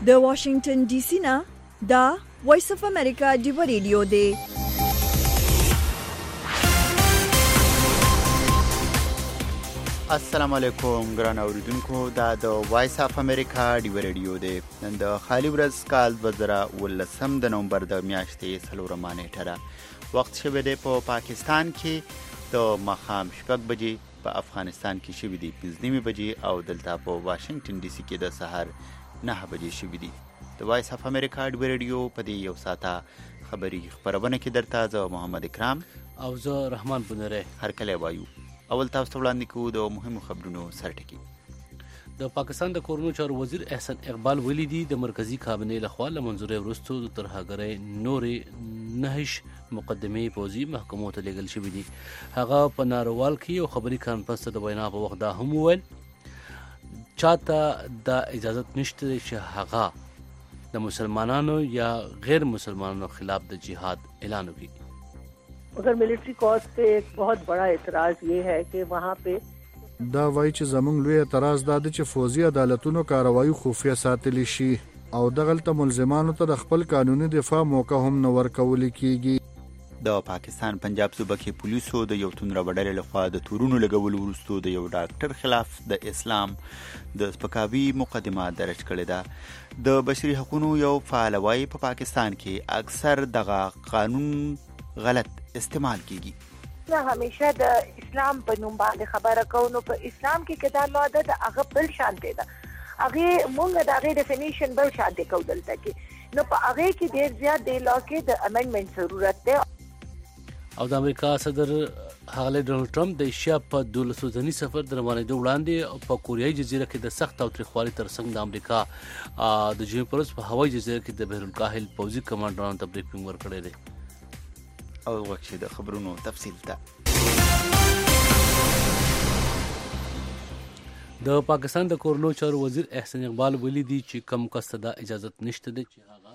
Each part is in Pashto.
د واشنگټن ډي سي نه دا وایس اف امریکا دی ریډیو دی. السلام علیکم ګران اوریدونکو، دا د وایس اف امریکا دی ریډیو دی. نن د خالی ورځ کال 2019 د نومبر د میاشتې 4 نیټه ده. وخت شوی دی په پاکستان کې د ماښام 6 بجې، په افغانستان کې شوی دی 5 بجې او دلته په واشنگټن ډي سي کې د سحر 9 بجې شوی دی. د وایس اف امریکا دی ریډیو په دې یو ساعته خبری خبرونه کې درته زه محمد اکرام او زه رحمان بنره هر کله وایو. اول تاسو ته وړاندې کوو د مهمو خبرونو سرټکی. د پاکستان د کورونو چارو وزیر احسن اقبال ویلي دي د مرکزی کابینې لخوا له منظورۍ وروسته د ترهګرۍ نورې 9 مقدمې پوځي محکمو ته لیږل شوي دي. هغه په ناروال کې یو خبري کانفرنس ته د وینا په وخت دا هم وویل چاته دا اجازت نشته چې هغه د مسلمانانو یا غیر مسلمانانو خلاف د جهاد اعلان وکړي. मगर military cause पे एक बहुत बड़ा एतराज़ ये है कि वहाँ पे دا وایي چې زموږ لوی اعتراض دا دی چې فوزي عدالتونو کاروایی خفیه ساتلی شي او دغلته ملزمانو ته د خپل قانوني دفاع موقع هم نه ورکول کیږي. د پاکستان پنجاب صوبه کې پولیسو د یو تون راوړل لخوا د تورونو لګولو وروسته د یو ډاکټر خلاف د اسلام د سپکاوي مقدمه درج کړې ده. د بشري حقوقو یو فعال وايي په پاکستان کې اکثر دغه قانون غلط استعمال کیږي. نه همیشه د اسلام په نوم باندې خبره کوو، نو په اسلام کې کدا لا ده هغه بل شانته ده، هغه مونږ د هغه ډیفینیشن بل شانته کو دلته کې، نو په هغه کې ډیر زیات دی لا کې د امندمنت ضرورت ده. او د امریکا صدر هغه ډونالد ټرمپ د ایشیا په 12 ورځني سفر د روانېدو وړاندې په کوریايي جزیره کې د سخت او تریخوالي ترڅنګ د امریکا د جنوب پرس په هوایي جزیره کې د بحرالکاهل پوځي کمانډرانو ته بریفینګ ورکړی دی. او وخت د خبرونو تفصیل ته. د پاکستان د کورونو چارو وزیر احسن اقبال ویلي دي چې کم کس ته دا اجازت نشته دی چې هغه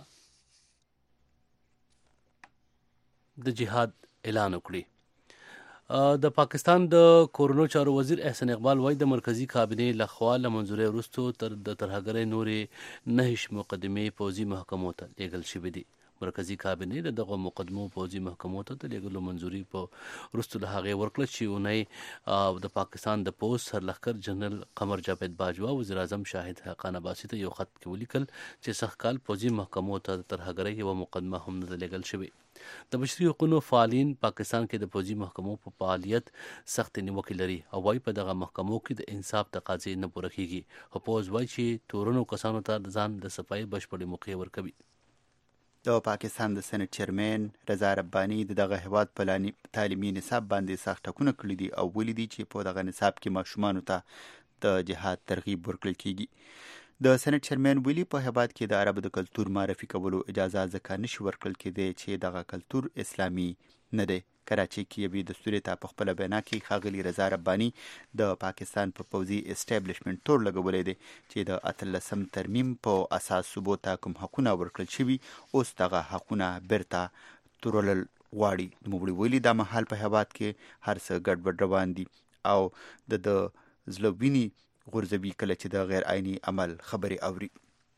د جهاد اعلان وکړي. د پاکستان د کورونو چارو وزیر احسن اقبال وايي د مرکزی کابینې لخوا له منظورۍ وروسته تر د ترهګرۍ نورې 9 مقدمې پوځي محکمو ته لیږل شوي دي. مرکزی کابینې دغه مقدمو پوځي محکمو ته د لیږلو منظوري په وروسته له هغې ورکړه چې اونۍ د پاکستان د پوځ سرلښکر جنرال قمر جاوید باجوا وزیر اعظم شاهد حقان عباسي ته یو خط کې ولیکل چې سږ کال پوځي محکمو ته د ترهګرۍ یوه مقدمه هم نه ده لیږل شوې. د بشري حقوقو فعالین پاکستان کې د پوځي محکمو په فعالیت سخت نیوکې لري او وايي په دغه محکمو کې د انصاف تقاضې نه پوره کیږي. خو پوځ وايي چې تورنو کسانو ته ځان د صفایي بشپړې موقع ورکوي. د پاکستان د سېنات چیرمن رضا رباني دغه هیواد په تعلیمي نصاب باندې سخت ټکونه کړي دي او ویلي دي چې په دغه نصاب کې ماشومانو ته د جهاد ترغیب ورکړل کیږي. د سېنات چیرمن ویلي په هیواد کې د عربو د کلتور معرفي کولو اجازه ځکه نشي ورکړل کېدی چې دغه کلتور اسلامي نه دی. کراچي کې یوې دستوري ته په خپله بینا کې ښاغلي رضا رباني د پاکستان په پوځي اسټابلیشمنټ تور لګولی دی چې د 18 ترمیم په اساس صوبو ته کوم حقونه ورکړل شوي اوس دغه حقونه بیرته تورلل غواړي. نوموړي ویلي دا مهال په هیواد کې هر څه ګډوډ روان دي او د زړه وینې غورځوي کله چې د غیر عیني عمل خبرې اوري.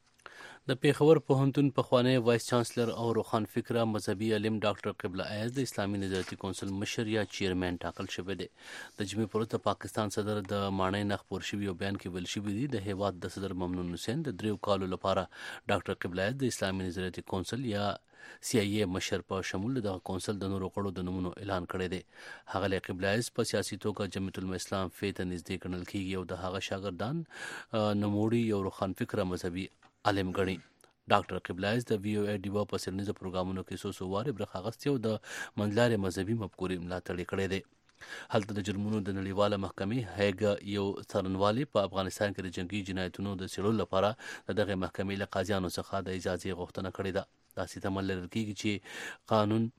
د پیښور پوهنتون پخوانی وایس چانسلر او روښان فکره مذهبي عالم ډاکټر قبله ایاز د اسلامي نظارتي کونسل مشر یا چیرمن ټاکل شوی دی. د جمعې پر ورځ پاکستان صدر د ماڼۍ نه خپور شوي یو بیان کې ویل شوي دي د هیواد د صدر ممنون حسین د 3 کالو لپاره ډاکټر قبله ایاز د اسلامي نظارتي کونسل یا CIA مشر په شمول د کونسل د نورو غړو د نومونو اعلان کړی دی. هغه قبله ایاز په سیاسي توګه جمعیت الاسلام ته نږدې ګڼل کیږي او د هغه شاګردان نوموړي یو روښان فکره مذهبي عالم ګڼي. ډاکټر قبله ایاز د VOA ډیوا په سیمنیزو پروګرامونو کې څو واره برخه اخیستې او د منځلارې مذهبي مفکورې ملاتړ کړی دی. هلته د جرمونو د نړیواله محکمې هیګ یو څارنوالي په افغانستان کې د جنگي جنایتونو د څېړلو لپاره د دغه محکمې له قاضیانو څخه د اجازې غوښتنه کړې ده. داسې تمه لرل کېږي چې قانون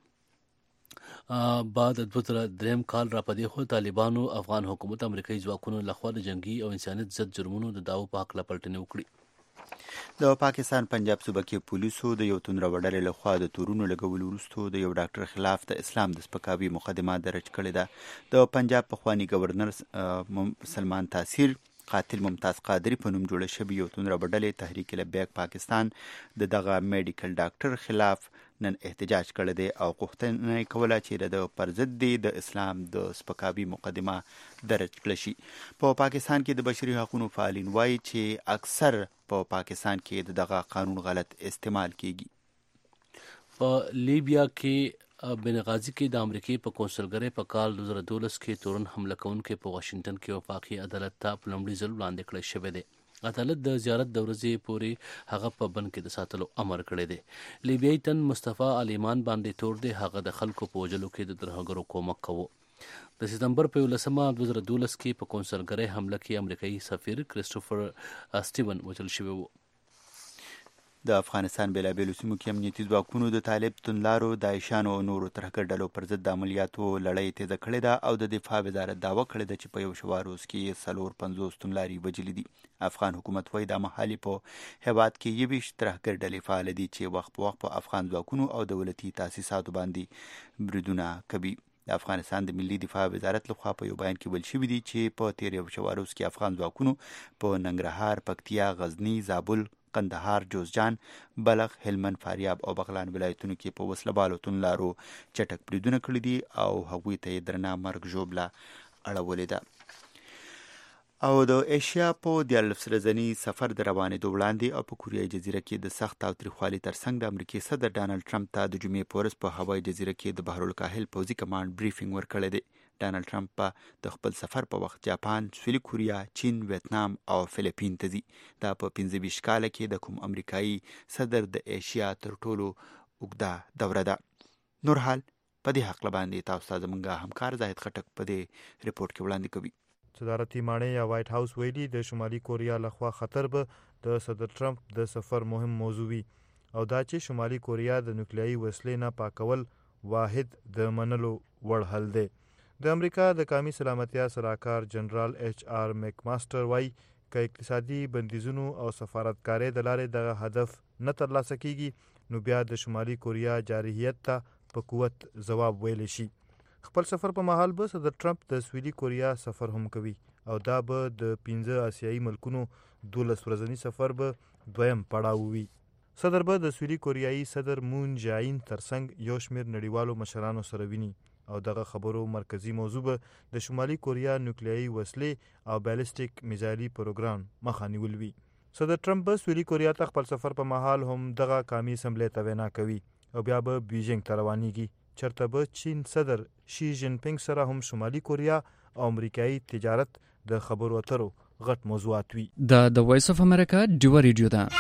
بعد 2003 کال را پدې خو طالبانو افغان حکومت امریکایي ځواکونو لخوا د جنگي او انسانیت ضد جرمونو د داو په حق پلټنې وکړي. د پاکستان پنجاب صوبه کې پولیسو د یو تون راوړل لخوا د تورونو لګولو وروسته د یو ډاکټر خلاف د اسلام د سپکاوي مقدمه درج کړې ده. د پنجاب پخوانی گورنر سلمان تاثیر قاتل ممتاز قادری په نوم جوړه شوې یو توندره ډلې تحریک لبیک پاکستان د دغه میډیکل ډاکټر خلاف نن احتجاج کړی دی او غوښتنه یې کوله چې د پر ضد دی د اسلام د سپکاوي مقدمه درج کړه شي. په پاکستان کې د بشري حقوقو فعالین وایي چې اکثر په پاکستان کې دغه قانون غلط استعمال کیږي. په لیبیا کې بنغازي کې د امریکای په کونسلګرۍ په کال 2012 کې تورن حمله کوونکې په واشنگټن کې وفاقي عدالت ته په لومړي ځل وړاندې کړی شوی دی. عدالت د زیارت د ورځې پورې هغه په بند کې د ساتلو امر کړی دی. لیبیایي تن مصطفی علیمان باندې تور دی هغه د خلکو په وژلو کې د ترهګرو کومک کوو. د سپتمبر په 11 2012 کې په کونسلګرۍ حمله کې امریکایي سفیر کریسټوفر سټیون وژل شوی و. د افغانستان بیلابیلو سیمو کې امنیتي ځواکونو د طالب توندلارو داعشانو او نورو ترهګر ډلو پر ضد د عملیاتو لړۍ تیزه کړې ده او د دفاع وزارت دعوه کړې ده چې په یو شوار روز کې 450 توندلاري وژلي دي. افغان حکومت وایي دا مهال په هیواد کې 21 ترهګر ډلې فعال دي چې وخت په وخت په افغان ځواکونو او دولتي تاسیساتو باندې بریدونه کوي. د افغانستان د ملي دفاع وزارت لخوا په یو بیان کې ویل شوي دي چې په تیر یو شوار روز کې افغان ځواکونو په ننګرهار، پکتیا، غزنی، زابل، قندهار، جوزجان، بلخ، هلمند، فاریاب او بغلان ولایتونو کې په وسله بالو توندلارو چټک بریدونه کړي دي او هغوی ته یې درنه مرګ ژوبله اړولې ده. او د ایشیا په 14 ورځني سفر د روانېدو وړاندې او په کوریايي جزیره کې د سخت تاوتریخوالي ترڅنګ د امریکای صدر ډانلډ ټرمپ ته د جمعې په ورځ په هوایي جزیره کې د بحرالکاهل پوځي کمانډ بریفینګ ورکړی دی. ډانلډ ټرمپ په د خپل سفر په وخت جاپان، سویلي کوریا، چین، ویتنام او فلیپین ته ځي. دا په 25 کاله کې د کوم امریکایي صدر د ایشیا تر ټولو اوږده دوره ده. نور حال په دې حق باندې تاسو ته زموږ همکار زاهد خټک په دې ریپورت کې وړاندې کوي. صدارتي ماڼۍ یا وایټ هاوس ویلي د شمالي کوریا لخوا خطر به د صدر ټرمپ د سفر مهم موضوع وي او دا چې شمالي کوریا د نوکلیایي وسلې نه پاکول واحد د منلو وړ حل دی. د امریکا د قومي سلامتیا سلاکار جنرال ایچ آر میک ماسټر وایي که اقتصادي بندیزونو او سفارتکارۍ د لارې دغه هدف نه ترلاسه کیږي نو بیا د شمالي کوریا جارحیت ته په قوت ځواب ویلی شي. خپل سفر په مهال به صدر ټرمپ د سویلي کوریا سفر هم کوي او دا به د 15 آسیایي ملکونو 12 ورځني سفر به دویم پړاو وي. صدر به د سویلي کوریایي صدر مون جاین ترڅنګ یو شمېر نړیوالو مشرانو سره ویني او دغه خبرو مرکزی موضوع به د شمالي کوریا نوکلیایي وسلې او بیلسټیک میزایلي پروګرام مخه نیول وي. صدر ټرمپ به سویلي کوریا ته خپل سفر په مهال هم دغه قومي اسمبلی ته وینا کوي او بیا به بیجینګ ته روانیږي چېرته به چین صدر شي جین پینګ سره هم شمالي کوریا او امریکایي تجارت د خبرو اترو غټ موضوعات وي. د وایس اف امریکا ډیو ریډیو ده.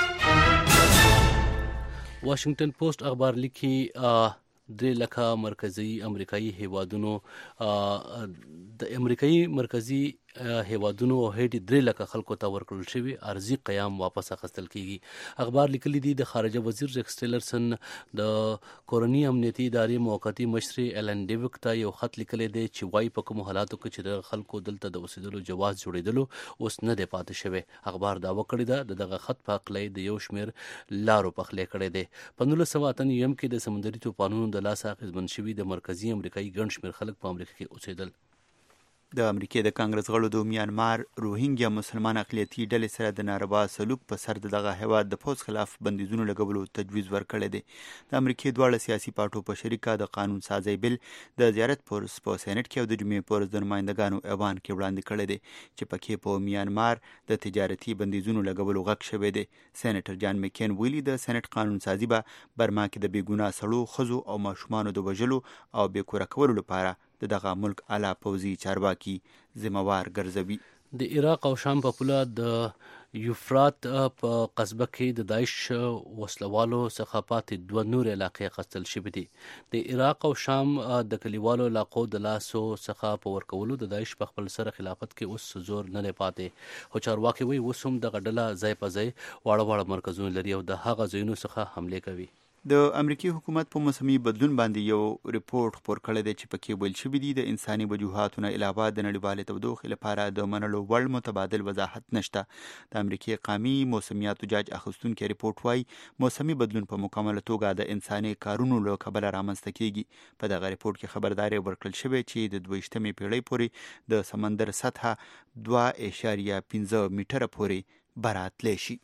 واشنگټن پوسټ اخبار لیکي 3 لکه مرکزی امریکایي هیوادونو د امریکایي مرکزی هیوادونو او هیټي 3 لکه خلکو ته ورکړل شوی ارزي قیام واپس اخیستل کیږي. اخبار لیکلي دي د خارجه وزیر ریکس ټیلرسن د کورنی امنیتي ادارې موقتی مشر ایلن ډیوک ته یو خط لیکلی دی چې وايي په کوم حالاتو کې چې د خلکو دلته د اوسېدلو جواز جوړېدلو اوس نه دی پاتې شوی. اخبار دعوه کړې ده د دغه خط په حقله د یو شمېر لارو پخلی کړی دی. په 1998 کې د سمندري طوفانونو د لاسه اخیستمن شوي د مرکزي امریکایي ګڼ شمېر خلک په امریکا کې اوسېدل. د امریکای د کانګرس غړو د میانمار روهینګیا مسلمان اقلیتي ډلې سره د ناروا سلوک په سر دغه هیواد د پوځ خلاف بندیزونو لګولو تجویز ورکړی دی. د امریکای دواړه سیاسي پارټو په شریکه د قانون سازي بل د زیارت په سېنات کې او د جمعې په ورځ د نمائندګانو ایوان کې وړاندې کړی دی چې پکې په میانمار د تجارتي بندیزونو لګولو غږ شوی دی. سېنیټر جان مکین ویلي د سېنات قانون سازي به برما کې د بیګناه سړو، ښځو او ماشومانو د وژلو او بې کوره کولو لپاره دغه ملک اعلی پوځي چارواکي ذمہوار ګرځوي. د عراق او شام په پوله د یوفرات په قصبه کې د داعش وسلوالو څخه پاتې 2 نور علاقې غصتل شوې دي. د عراق او شام د کلیوالو علاقو د لاسو څخه په ورکولو د داعش په خپل سره خلافت کې اوس زور نه پاتې، خو چارواکي وایي اوس هم دغه ډله ځای په ځای واړه مرکزونه لري او د هغه ځایونو څخه حمله کوي. د امریکای حکومت په موسمي بدلون باندې یو ریپورت خپور کړی دی چې پکې ویل شوي دي د انساني وجوهاتو نه علاوه د نړیوالې تودوخې لپاره د منلو وړ متبادل وضاحت نشته. د امریکای قومي موسمیاتو جاج اخیستونکي ریپورت وايي موسمي بدلون په مکمله توګه د انساني کارونو له کبله رامنځته کیږي. په دغه ریپورت کې خبرداری ورکړل شوې چې د 22مې پیړۍ پورې د سمندر سطحه 2.15 میټره پورې براتلی شي.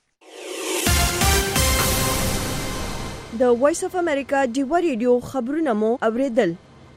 د وایس اف امریکا ډیوا ریډیو خبرونه مو اوریدل.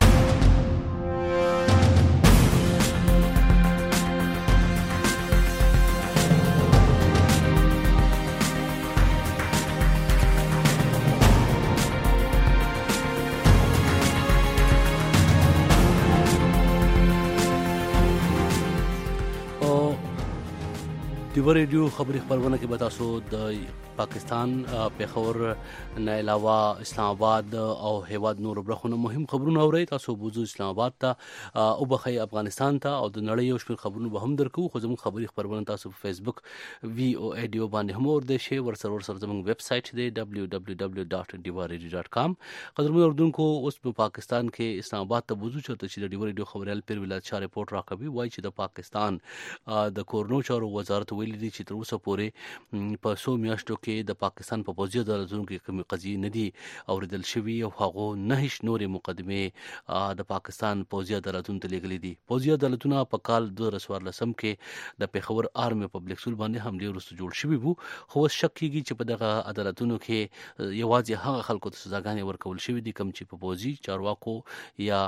ډیوا ریډیو خبري خبرونه کې به تاسو د پاکستان پیښور نه علاوه اسلام آباد او هیواد نور برخو نه مهم خبرونه اورئ. تاسو بوزو اسلام آباد ته او بخي افغانستان ته او د نړۍ یو شمېر خبرونه به هم درکو. خو زموږ خبري خبرونه تاسو په فیسبوک VOA ډیو باندې هم اوردئ شي. ورسره زموږ ویب سټ دی www.diwaradio.com. قدرمن اوردونکو اوس په پاکستان کې اسلام آباد ته بوزو چې د ډیوا ریډیو خبريال پیر ولایت شاه ریپورت راکوي. وایي چې د پاکستان د کورنو چارو وزارت ویلي دي چې تر اوسه پورې په 100 میاشتو کې د پاکستان په پوځي عدالتونو کې کومې قضیې نه دي اوریدل شوي او هغه 9 نورې مقدمې د پاکستان پوځي عدالتونو ته لیږلي دي. پوځي عدالتونه په کال 2014 کې د پیښور آرمي پبلک سکول باندې حمله وروسته جوړ شوي وو. خو شک کیږي چې په دغه عدالتونو کې یوازې هغه خلکو ته سزاګانې ورکول شوي دي کوم چې په پوځي چارواکو یا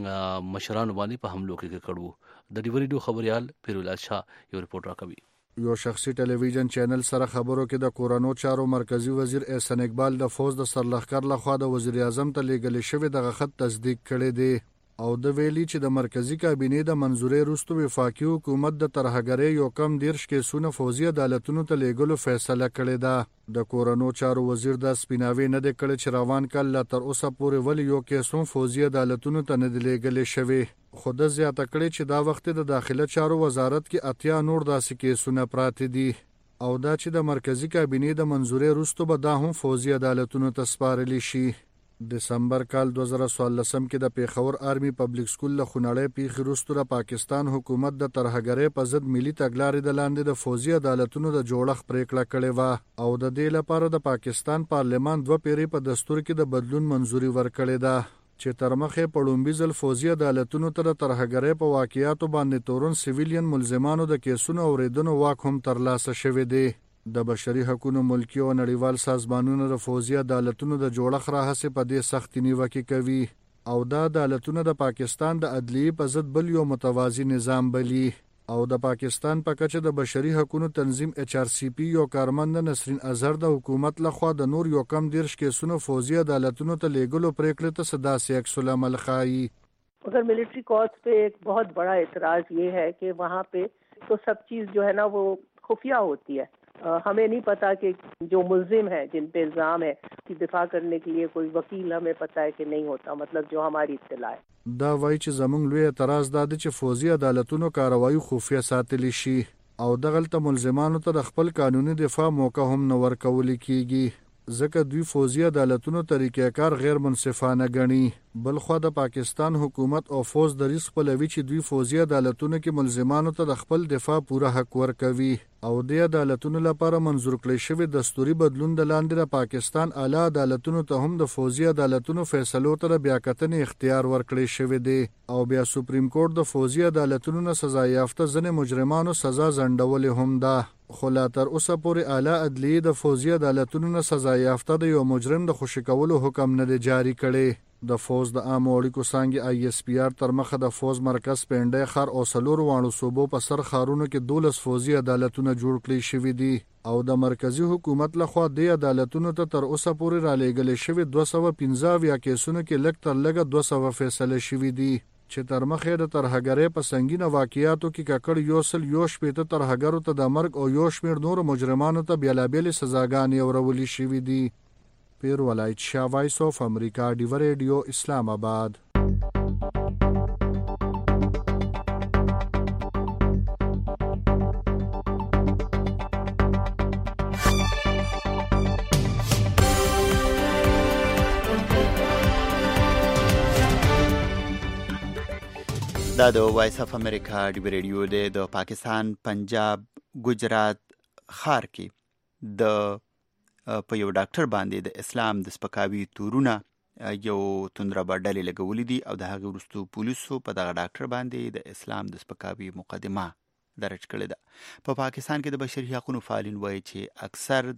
مشرانو باندې په حملو کې کړو. د ډیوا ریډیو خبريال پیرولات شاه یو ریپورت راکوي. یو شخصي ټلویزیون چینل سره خبرو کې د کورونو چارو مرکزی وزیر احسان اقبال د فوج د سرلښکر لخوا د وزیر اعظم ته لیږل شوی دغه خط تصدیق کړی دی او د ویلي چې د مرکزی کابینې د منزورې وروسته وفاقي حکومت د ترهګرۍ یو کم 10 کیسونه فوجي عدالتونو ته لیږلو فیصله کړې ده. د کورونو چارو وزیر د سپیناوي نه د کړي چې روان کال لا تر اوسه پورې ول یو کیسون فوجي عدالتونو ته نه لیږل شوی. خود زیاته کړي چې دا وخت د داخله چارو وزارت کې 80 نور داسې کیسونه پراته دي او دا چې د مرکزی کابینې د منزورې وروسته به دا هم فوجي عدالتونو ته سپارل شي. دسمبر کال 2014 کې د پیښور آرمي پبلک سکول له خونړۍ پیښې وروسته د پاکستان حکومت د ترهګرۍ په ضد ملي تګلارې د لاندې د فوجي عدالتونو د جوړښت پریکړه کړې و او د دې لپاره د پاکستان پارلمان 2 پیړۍ په دستور کې د بدلون منزوري ورکړې ده چې تر مخه په لومبي ځل فوجي عدالتونو ته د ترهګرۍ په واقعیاتو باندې تورن سیویلین ملزمانو د کیسونو اوریدنو واک هم ترلاسه شوی دی. د بشري حقوقو ملکی او نړیوال سازمانونو د فوجي عدالتونو د جوړښت راهسه په دې سخت نیوکه کوي او دا عدالتونه د پاکستان د عدلیې په ضد بل یو متوازی نظام بلی او د پاکستان په کچه د بشري حقوقو تنظیم HRCP یو کارمند نسرین اظهر د حکومت لخوا د نور یو کم 10 کیسونو فوجي عدالتونو ته لیږلو پریکړه ته صدا سے عکس العمل خایي. मगर मिलिट्री कॉज पे एक बहुत बड़ा एतराज ये है कि वहाँ पे तो सब चीज जो है ना वो खुफिया होती है. हमें नहीं पता कि जो मुल्जिम है जिन पे इल्जाम है कि दिफा करने के लिए कोई वकील हमें पता है कि नहीं होता, मतलब जो हमारी इत्तला है. دا وایي چې زمونږ لوی اعتراض دا دی چې فوجي عدالتونو کاروایی خفیه ساتلی شي او دغلته ملزمانو ته د خپل قانوني دفاع موقع هم نه ورکول کیږي ځکه دوی فوجي عدالتونو طریقې کار غیر منصفانه ګڼي. بلخوا د پاکستان حکومت او فوج د ریس خپلوي چې دوی فوجي عدالتونو کې ملزمانو ته د خپل دفاع پوره حق ورکوي او د عدالتونو لپاره منظور کړی شوی دستوري بدلون د لاندې د پاکستان اعلی عدالتونو ته هم د فوجي عدالتونو فیصلو ته بیا کتنې اختیار ورکړی شوی دی او بیا سپریم کورټ د فوجي عدالتونو نه سزا یافته ځنې مجرمانو سزا ځنډول هم ده. خو لا تر اوسه پورې اعلی عدلیه د فوجي عدالتونو نه سزا یافته د یو مجرم د خوشی کولو حکم نه دی جاری کړی. د فوج د عام اړیکو څنګه ISPR تر مخه د فوج مرکز پنډای خار او سلور وانو صوبو په سر خارونو کې 12 فوجي عدالتونه جوړ کړي شوی دي او د مرکزی حکومت لخوا د عدالتونو ته تر اوسه پورې را لېږل شوی 215 یا کیسونو کې لږ تر لږه 200 فیصله شوی دي چې تر مخه د ترهګرۍ په سنگینه واقعیاتو کې ککړ یوسل یوش پېته ترهګرو ته د مرګ او یوش میر نور مجرمانو ته بیلابېل سزاګانې اورولې شوی دي. پیر ولایت شاه وایس اف امریکا ډیوا ریډیو اسلام آباد. دا د وایس اف امریکا ډیو ریډیو د پاکستان پنجاب ګجرات خار کې د په یو ډاکټر باندې د اسلام د سپکاوي تورونه یو توندربه ډلې لګولې دي او د هغې وروستو پولیسو په دغه ډاکټر باندې د اسلام د سپکاوي مقدمه درج کړې ده. په پاکستان کې د بشري حقوقو فعالین وایي چې اکثر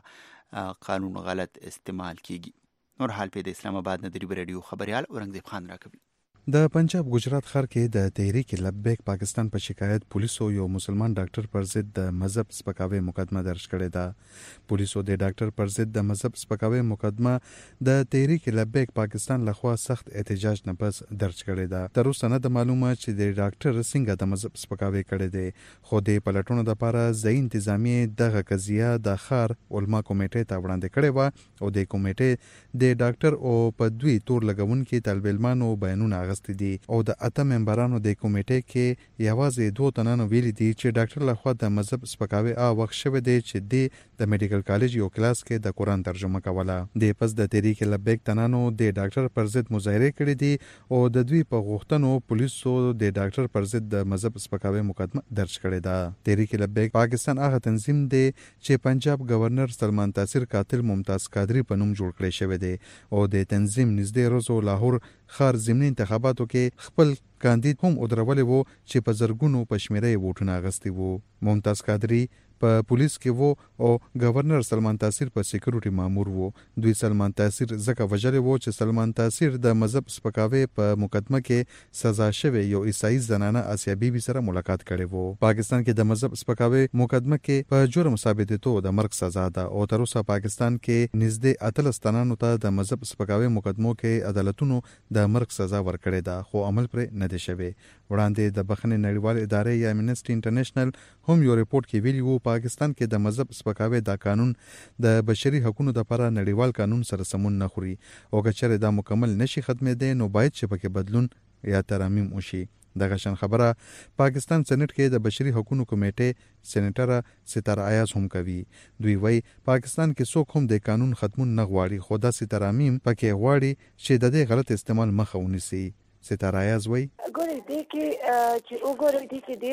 دغه قانون غلط استعمال کیږي. نور حال په د اسلام آباد نه د ډیو ریډیو خبريال اورنګزیب خان راکوي. د پنجاب ګجرات ښار کې د تحریک لبیک پاکستان په شکایت پولیسو یو مسلمان ډاکټر پر ضد د مذهب سپکاوي مقدمه درج کړې ده. پولیسو د ډاکټر پر ضد د مذهب سپکاوي مقدمه د تحریک لبیک پاکستان لخوا سخت احتجاج نه پس درج کړې ده. تر اوسه نه معلومه چې د ډاکټر څنګه د مذهب سپکاوي کړی دی، خو د پلټونو لپاره ځای انتظامیه دغه قضیه د ښار علما کمیټې ته وړاندې کړې و او د کمیټې د ډاکټر او په دوی تور لګونکي طالب علمانو بیانونه دي او د اته ممبرانو د کمیټې کې یوازې 2 تنانو ویلي دي چې ډاکټر لخوا د مذهب سپکاوي وخت شوی دی چې د میډیکل کالج یو کلاس کې د قرآن ترجمه کوله. د پس د تحریک لبیک تنانو د ډاکټر پر ضد مظاهره کړې دي او د دوی په غوښتنو پولیسو د ډاکټر پر ضد د مذهب سپکاوي مقدمه درج کړې ده. تحریک لبیک پاکستان هغه تنظیم دی چې پنجاب گورنر سلمان تاثیر قاتل ممتاز قادری په نوم جوړ کړی شوی دی او د تنظیم نږدې روزو لاهور خار ضمني انتخاباتو کې خپل کاندید هم ودرولې وو چې په زرګونو په شمیره ووټونه اغستي وو. ممتاز قادری په پولیس کې وو او گورنر سلمان تاثیر په سکیورټي مامور وو. دوی سلمان تاثیر ځکه وژلې وو چې سلمان تاثیر د مذهب سپکاوي په مقدمه کې سزا شوی یو عیسائی زنانه آسیا بیبي سره ملاقات کړي وو. پاکستان کې د مذهب سپکاوي مقدمه کې په جرم ثابتېدو د مرګ سزا ده او تر اوسه پاکستان کې نږدې 13 تنانو ته د مذهب سپکاوي مقدمو کې عدالتونو د مرګ سزا ورکړې ده خو عمل پر نه دی شوی. وړاندې د بخښنې نړیوال ادارې یا امنسټي انټرنیشنل هم یو ریپورت کې ویلي وو پاکستان کې د مذهب سپکاوي دا قانون د بشري حقوقو لپاره نړیوال قانون سره سمون نه خوري او که چېرې دا مکمل نشي ختمېدی نو باید چې پکې بدلون یا ترامیم وشي. دغه شان خبره پاکستان سېنات کې د بشري حقوقو کمیټې سېنیټر ستاره ایاز هم کوي. دوی وایي پاکستان کې څوک هم د قانون ختمون نه غواړي خو داسې ترامیم پکې غواړي چې د دې غلط استعمال مخه ونیسي. ستاره ایاز وایي ګورې دې کې چې وګورئ دې کې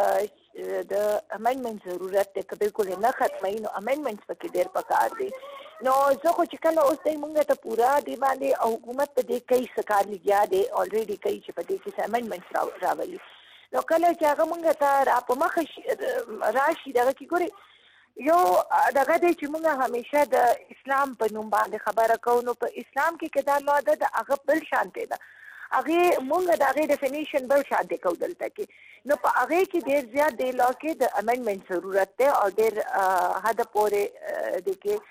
ډېر د امندمنت ضرورت دی که بالکل نه ختموي نو امندمنټس پکې ډېر پکار دي. نو زه خو چې کله اوس دی مونږ ته پورا دی باندې او حکومت په دې کوي څه کار لګیا دی الریډي کوي چې په دې کې امندمنټس راولي نو کله چې هغه مونږ ته را په مخه راشي دغه کې ګورئ یو دغه دی چې مونږ همیشه د اسلام په نوم باندې خبره کوو نو په اسلام کې که دا لا ده د هغه بل شانتې ده هغې مونږ د هغې ډیفینیشن بل شانتې کوو دلته کې نو په هغې کې ډېر زیات دی لا کې د امندمنټ ضرورت دی او ډېر حده پورې دی کې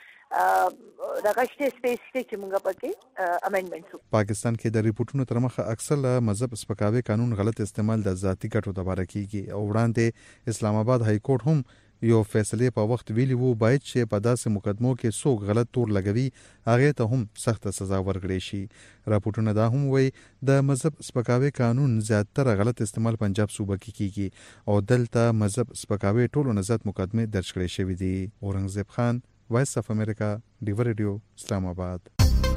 دغه سپیس چې موږ پکې امندمنټس. پاکستان کې د ریپورتونو تر مخه اکثر مذهب سپکاوي قانون غلط استعمال د ذاتي ګټو لپاره کیږي او وړاندې اسلام آباد های کورټ هم یو فیصله په وخت ویلی وو باید چې په داسې مقدمو کې څوک غلط تور لګوي هغه ته هم سخت سزا ورکړي شي. راپورټونه دا هم وایي د مذهب سپکاوي قانون زیاتره غلط استعمال پنجاب صوبه کې کیږي او دلته مذهب سپکاوي ټولو نه زیات مقدمه درج کړي شوی دي. اورنګزیب خان وایس اف امریکا ډیو ریډیو اسلام آباد.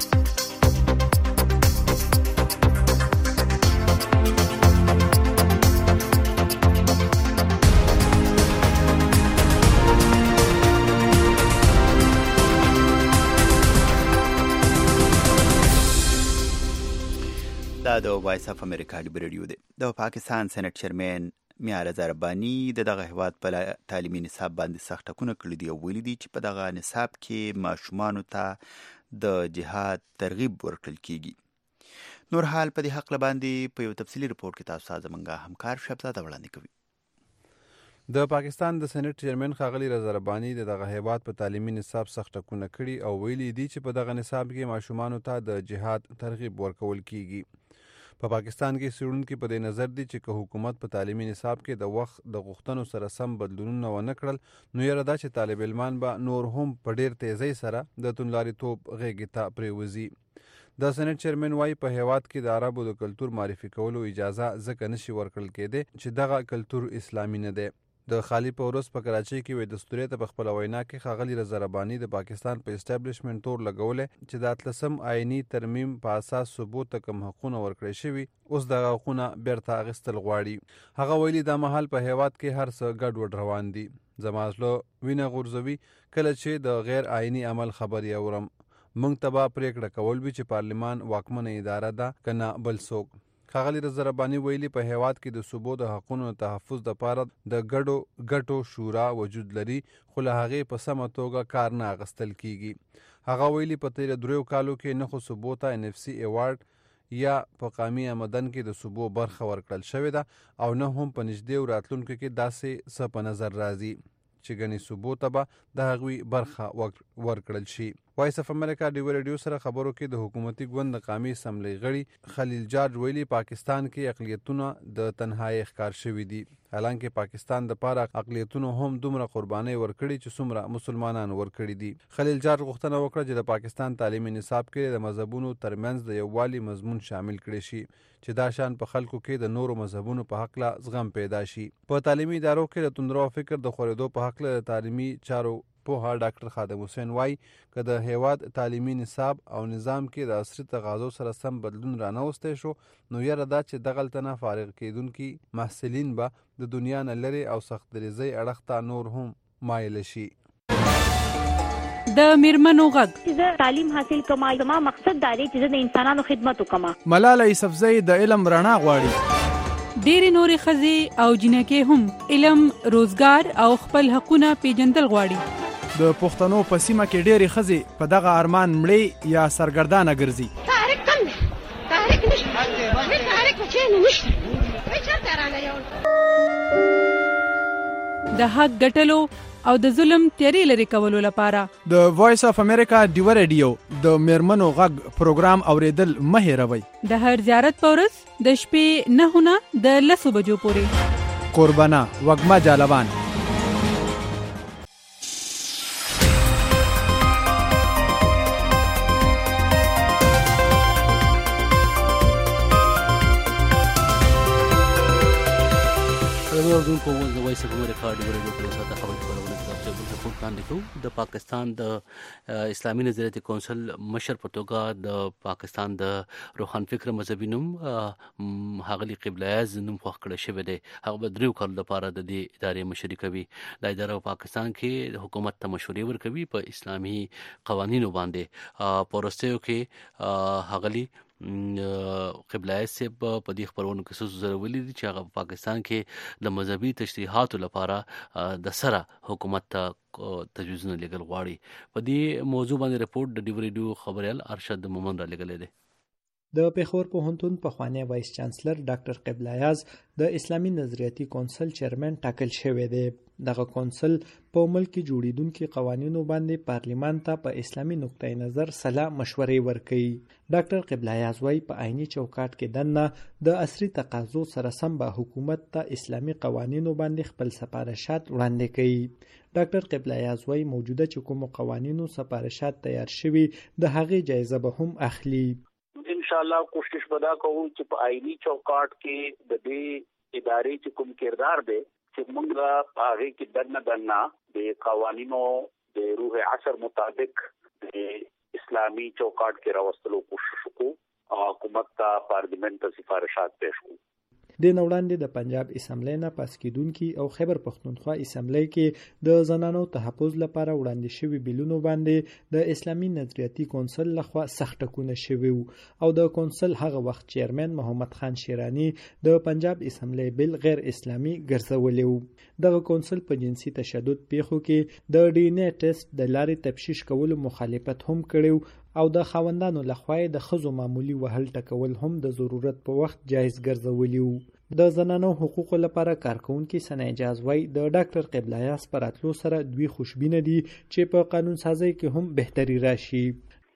دا د وایس اف امریکا ډیو ریډیو دی. د پاکستان سېنات چیرمن میا رضا رباني دغه هیواد په تعلیمي نصاب باندې سخت ټکونه کړي دي او ویلي دي چې په دغه نصاب کې ماشومانو ته د جهاد ترغیب ورکړل کیږي. نور حال په دې حق باندې په یو تفصیلی ریپورت کې تاسو ته زمونږ همکار شبزاده وړاندې کوي. د پاکستان د سېنات چیرمن ښاغلي رضا رباني دغه هیواد په تعلیمي نصاب سخت ټکونه کړي او ویلي دي چې په دغه نصاب کې ماشومانو ته د جهاد ترغیب ورکول کیږي. په پاکستان کې څېړونکي په دې نظر دي چې که حکومت په تعلیمي نصاب کې د وخت د غوښتنو سره سم بدلونونه ونه کړل نو یاره دا چې طالب علمان به نور هم په ډېر تیزۍ سره د توندلاریتوب غېږې ته پرېوځي. د سېنات چیرمن وایي په هیواد کې د عربو د کلتور معرفي کولو اجازه ځکه نشي ورکړل کېدی چې دغه کلتور اسلامي نه دی. د خالی پورس په کراچۍ کې وې دستوري ته په خپل وینا کې ښاغلي رضا رباني د پاکستان په اسټابلیشمنت تور لګولې چې د اتلسم آئینی ترمیم په اساس ثبوت کم حقوقونه ورکړي شوي اوس د حقوقونه بیرته اخیستل غواړي. هغه ویلي دا مهال په هیواد کې هر څه ګډوډ روان دي. زمازلو وینه غورځوي کله چې د غیر آئینی عمل خبري اورم. موږ ته به پریکړه کول وي چې پارلیمان واکمنه اداره ده کنه بل څوک. ښاغلي رضا رباني ویلي په هیواد کې د صوبو د حقوقو تحفظ لپاره د ګډو شورا وجود لري خو له هغې په سمه توګه کار نه اخیستل کیږي. هغه ویلي په تیره 3 کالو کې نه خو صوبو ته NFC ایوارډ یا په قامي آمدن کې د صوبو برخه ورکړل شوې ده او نه هم په نږدې راتلونکو کې داسې څه په نظر راځي چې ګڼې صوبو ته به د هغوی برخه ورکړل شي. وایس اف امریکا ډیو ریډیو سره خبرو کې د حکومتي ګوند د قامي اسمبلی غړي خلیل جارج ویلي پاکستان کې اقلیتونه د تنهایی ښکار شوي دي حالانکه پاکستان د پاره اقلیتونو هم دومره قرباني ورکړي چې څومره مسلمانان ورکړي دي. خلیل جارج غوښتنه وکړه چې د پاکستان تعلیمي نصاب کې د مذهبونو ترمنځ د یووالي مضمون شامل کړي شي چې دا شان په خلکو کې د نورو مذهبونو په حق لا زغم پیدا شي. په تعلیمي ادارو کې د توندرو فکر د خورېدو په حق له تعلیمي چارو په ډاکټر خادم حسین وای که د هیواد تعلیمي نصاب او نظام کې د عصري تقاضو سره سم بدلون رانوستی شو نو یاره دا چې دغلته نه فارغ کیدونکي محصلین به د دنیا نه لري او سخت دریزۍ اړخ ته نور هم مایل شي. د میرمنو غږ زه تعلیم حاصل کوم زما مقصد دا دی چې د انسانانو خدمت وکم. ملاله یوسفزۍ د علم رڼا غواړي. ډېرې نورې ښځې او جنکې هم علم روزګار او خپل حقونه پیژندل غواړي. د پښتنو په سیمه کې ډېرې ښځې په دغه ارمان مړې یا سرګردانه ګرځي. تحریک کم دی، تحریک نشته، تحریک چېرې نشته، چېرته رانه یو د حق ګټلو او د ظلم تیارې لرې کولو لپاره د وایس اف امریکا ډیو ریډیو د میرمنو غږ پروګرام اوریدل مه هېروئ. د هر زیارت په ورځ د شپې 9 نه د 10 بجو پورې. قربانه وږمه جالبان. د وایس اف امریکا ډیو ریډیو په ساده خبري خبرونه کې د رپورټ باندې کوو. د پاکستان د اسلامي نظریاتي کونسل مشر په توګه د پاکستان د روښانفکر مذهبي نوم ښاغلي قبله اعز نوم خوښ کړی شوی دی. هغه به 3 کالو لپاره د دې ادارې مشري کوي. دا اداره په پاکستان کې د حکومت ته مشورې ورکوي په اسلامي قوانینو باندې. په وروستیو کې ښاغلي قبله اعز صاحب په دې خبرونو کې څه زره ویلي دي چې هغه په پاکستان کې د مذهبي تشریحاتو لپاره د سره حکومت ته تجویزونه لګل غواړي. په دې موضوع باندې رپورټ د ډیو ریډیو خبريال ارشد مومن را لګلې ده. د پیښور پوهنتون پخوانی وایس چانسلر ډاکټر قبله اعز د اسلامي نظریاتي کونسل چیرمن ټاکل شوی دی. دغه کونسل په ملک کې جوړیدونکو قوانینو باندې پارلیمان ته په اسلامي نقطه نظر سلا مشورې ورکوي. ډاکټر قبله اعز وايي په عیني چوکاټ کې دنه د عصري تقاضو سره سم به حکومت ته اسلامي قوانینو باندې خپل سفارشات وړاندې کوي. ډاکټر قبله اعز وايي موجوده چې کوم قوانینو سفارشات تیار شوي د هغې جایزه به هم اخلي. ان شاء الله کوشش ودا کوو چې په آئینی چوکاټ کې د دې ادارې چې کوم کردار دی چې موږ په هغه کې دنه د قوانینو د روح عصر مطابق د اسلامي چوکاټ کې راوستلو کوشش وکړو او حکومت ته پارلیمنت ته سفارشات پېښ کړو. د نوړاندې د پنجاب اسمبلی نه پاس کیدونکي او خیبر پختونخوا اسمبلی کې د زنانو تحفظ لپاره وړاندې شوی بیلونو باندې د اسلامي نظریاتي کونسل لخوا سخت ټکونه شوي او د کونسل هغه وخت چیرمن محمد خان شیرانی د پنجاب اسمبلی بیل غیر اسلامي ګرځولی و. دغه کونسل په جنسي تشدد پیښو کې د ډي ان اے ټیسټ د لارې تفشیش کولو مخالفت هم کړی او د خاوندانو لخوا د ښځو معمولی وهل ټکول هم د ضرورت په وخت جایز ګرځولی و. د زنانو حقوقو لپاره کارکونکي سنا اجاز وای د ډاکټر قبله اعز پر اتلو سره دوی خوشبینه دي چې په قانون سازی کې هم بهتري راشي.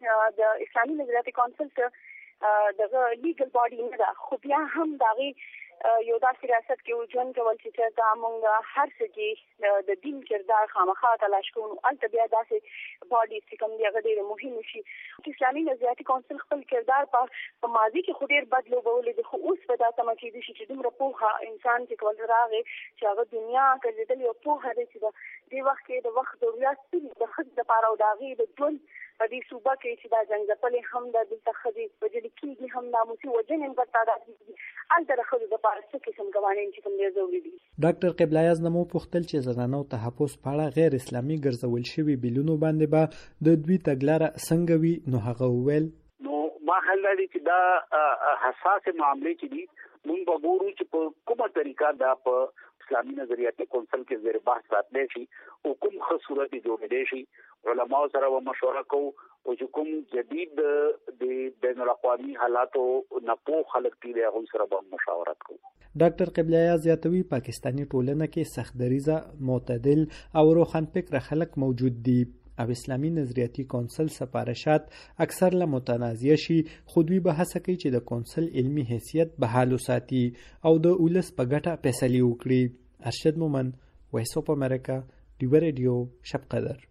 د اسلامي نظریاتي کونسل ته دغه لیګل باډي نه ده خو بیا هم دغه یو داسې ریاست کې ژوند کول چې چېرته موږ هر څه کې د دین کردار خامخا تلاش کوو، هلته بیا داسې باډي چې کوم دی هغه ډېرې مهم شي. اسلامي نظریاتي کونسل خپل کردار په ماضي کې خو ډېر بد لوبولی دی، خو اوس به دا تمه کېدی شي چې دومره پوهه انسان چې کول راغی چې هغه دنیا ګرځېدل یو پوهه دی چې د دې وخت کې د وخت ضرورت د ښځې دپاره او د هغې د ژوند په دې صوبه کې چې دا جنګ ځپلې هم د دلته ښځې وژلې کېږي، هم ناموسي وژنې هم ورته تعداد کېږي، هلته د ښځو دپاره څه قسم قوانین چې کوم ډېر ضروري دي. ډاکټر قبله اعظم مو پوښتل چې زنانو تحفظ په اړه غیر اسلامي ګرځول شوي بیلونو باندې به د دوی تګلاره څنګه وي، نو هغه وویل نو ما حل لري چې دا حساس معاملې چې دي موږ به ګورو چې په کومه طریقه دا په اسلامي نظریاتي کونسل کې زیر بحث راتلی شي او کوم ښه صورت جوړېدی شي. علماو سره به مشوره کوو او چې کوم جدید د بین الاقوامي حالاتو نه پوه خلک دي د هغوی سره به مشاورت کوو. ډاکټر قبله اعظم زیاتوي پاکستاني ټولنه کې سخت دریځه، معتدل او روښانفکره خلک موجود دي او اسلامي نظریاتي کونسل سفارشات اکثر له متنازعه شي، خو دوی به هڅه کوي چې د کونسل علمي حیثیت بحال وساتي او د ولس په ګټه فیصلې وکړي. ارشد مومن، وایس اف امریکا، ډیوه ریډیو، شب قدر.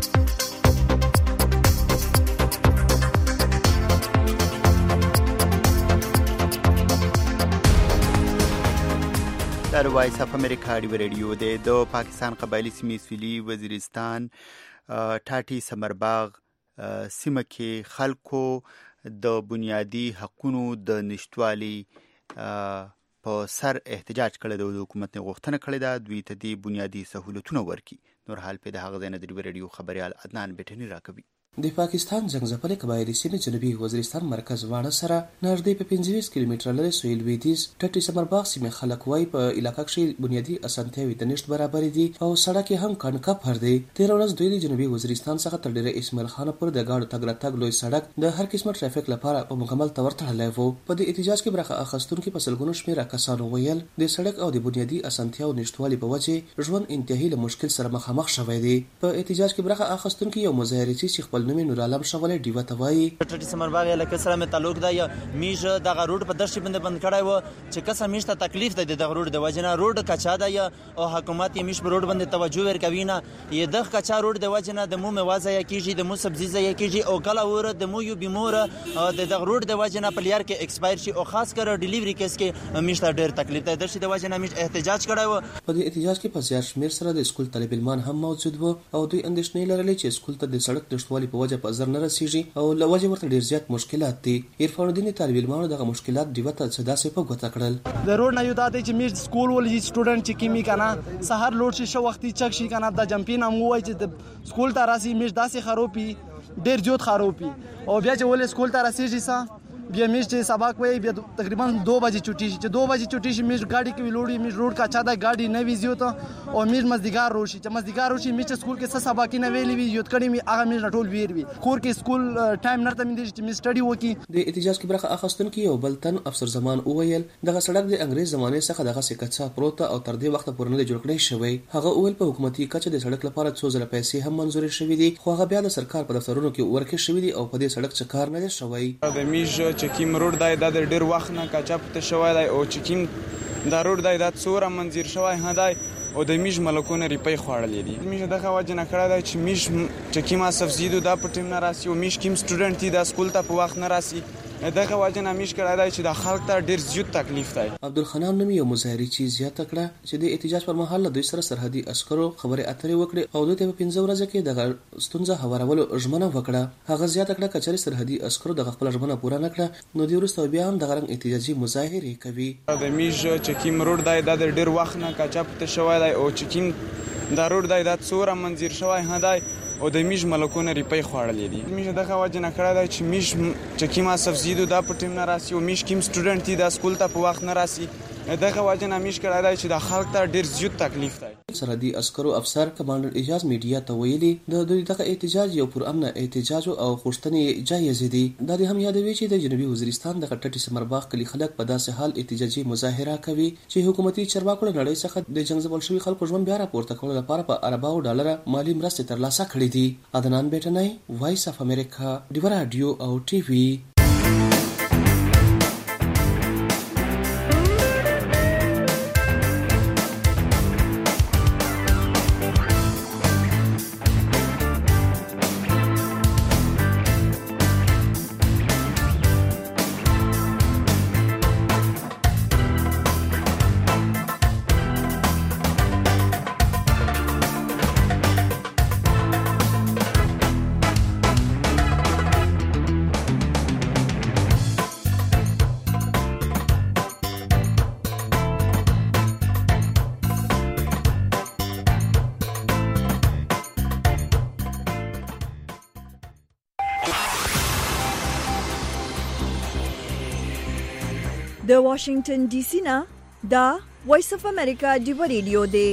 در وایس اف امریکا ډیوه ریډیو د پاکستان قبایلی سیمې سویلي وزیرستان ټاټي سمرباغ سیمه کې خلکو د بنیادی حقوقو د نشټوالي په سر احتجاج کړی دی، د حکومت نه غوښتنه کړې ده دوی ته د بنیادی سهولتونه ورکړي. نور حال په دغه ځای نه د ډیوه ریډیو خبريال عدنان بیٹنی راکوي. د پاکستان ځنګځپلې قبایلي سیمې جنوبي وزیرستان مرکز واړه سره نږدې په 25 کیلومتره لرې سویل لویدیځ ټټي سمرباغ سیمې خلک وای په علاقه کې بنیادی اسانتیاوي د نشټ برابر دي او سړک هم کڼکا پر دی. 13 ورځ دوی د جنوبي وزیرستان څخه تر ډیره اسماعیل خان پر د گاډو تګ راتګ لوی سړک د هر قسمه ټرافیک لپاره په مکمل تور تړلی وو. په دې احتجاج کې برخه اخیستونکو په سلګونو شمیره کسانو ویل د سړک او د بنیادی اسانتیاو نشټوالي په وجه ژوند انتهایی له مشکل سره مخامخ شوی دی. په احتجاج کې برخه اخیستونکو یو مظاهرچی چې خپل نوم نور عالم ډیوه توای ټټي سمرباغ علاقې سره مې تعلق دی. میژ دغه روډ په درشي بند کړای و چې کسه میژ ته تکلیف دی دغه روډ د وجنه روډ کچا دی او حکومت یې میژ په روډ باندې توجه ورکوي نه. یې دغه کچا روډ د وجنه د مو موازه کیږي، د مو سبزی ځای کیږي او کله ور د مو یو بیمور د دغه روډ د وجنه په لیار کې ایکسپایر شي او خاص کر ډیلیوري کیس کې میژ ته ډیر تکلیف دی. درشي د وجنه میژ احتجاج کړای و. په دې احتجاج کې په زیات شمیر سره د سکول طالب علمان هم موجود وو او دوی اندېښنې لرلې چې سکول ته د سړک نشټوالي په وجه په زر نه رسیږي او لوجه ورته ډیر زیات مشکلات دي. عرفان الدین طالب علمانو دغه مشکلات دیوه ته صدا سي په غوته کړل. د روډ نه یو داتې چې میز سکول ولې سټوډنټ چې کیمی کنه سحر لوډ شي شو وختي چک شي کنه د جمپین هم وای چې د سکول ته راسي میز داسې خروپی ډیر زیات خروپی او بیا چې ولې سکول ته راسیږي سا بیا میز چې سبق وای بیا تقریبا 2 بجې چټي شي چې 2 بجې چټي شي میز گاډي کې ویلوړي میز روډ کا چا دا گاډي نه ویزیو ته او میز مزدګار روشي چې مزدګار روشي میز سکول کې څه سبق نه ویلې وی یوت کړي می هغه میز ټول ویر وی کور کې سکول ټایم نرته مې چې میز سټډي وکي. د احتجاج کې برخه اخیستونکو یو بلتن افسر زمان اویل دغه سړک د انګريز زمانه څخه دغه سکه پروت او تر دې وخت پورې نه جوړ کړی شوی. هغه اویل په حکومتي کچه د سړک لپاره 2,000 پیسې هم منزور شوې دي خو هغه بیا د سرکار په دفترونو کې ورکې شوې دي او په دې سړک څخه کار نه شوی. د میز چکیم روډ دا د ډیر وخت نه کچا پته شوی دی او چکیم دا روډ دی دا څوره منځیر شوی هداي او د میش ملکونه ریپی خوړلې دي. میش دغه وجه نه کړه چې میش چکیما سبزیدو دا پټیم نه راسي او میش کیم سټوډنټ دی دا سکول ته په وخت نه راسي دغه وجه نه میش کړه دی چې د خلک ته ډیر زیات تکلیف دی. عبدالخنان نومي یو مظاهري چې زیاته کړه چې د احتجاج پر مهال دوی سره سرحدي عسکرو خبرې اترې وکړې او دوی ته په 15 ورځې کې دغه ستونزه هوارولو ژمنه وکړه. هغه زیاته کړه کچري سرحدي عسکرو دغه خپل ژمنه پوره نه کړه نو دوی وروسته بیا هم دغه رنګ احتجاجي مظاهره کوي. د میش چکیم روډ دی د ډیر وخت نه کچا پته شوی دی او چکیم دا روډ دی دا څوره منځیر شوی هداي او د میش ملکونه ریپی خوړلې دي. میش دغه وجه نه کړه دی چې میش چکیما سبزیدو دا پټیم نه راسي او میش کیم سټوډنټ دی دا سکول ته په وخت نه راسي دغه وجه نه میش کړه دی چې د خلک ته ډیر زیات تکلیف دی. سرحدي عسکرو افسر کمانډر اجاز میډیا ته ویلي د دوی دغه احتجاج یو پرامن احتجاج او غوښتنې جایز دي. دا هم یادوي چې د جنوبي وزیرستان د ټټي سمرباغ کلی خلک په داسې حال احتجاجي مظاهره کوي چې حکومتي چارواکو نړۍ څخه د جنگ زبل شوی خلکو ژوند بیا راپورته کولو لپاره په ارباو ډالر مالی مرستې ترلاسه کړې دي. عدنان بیٹنای، وایس اف امریکا، ډیوه رادیو او ټي وی. د واشنگټن ډي سي نه دا وایس اف امریکا ډیو ریډیو دی.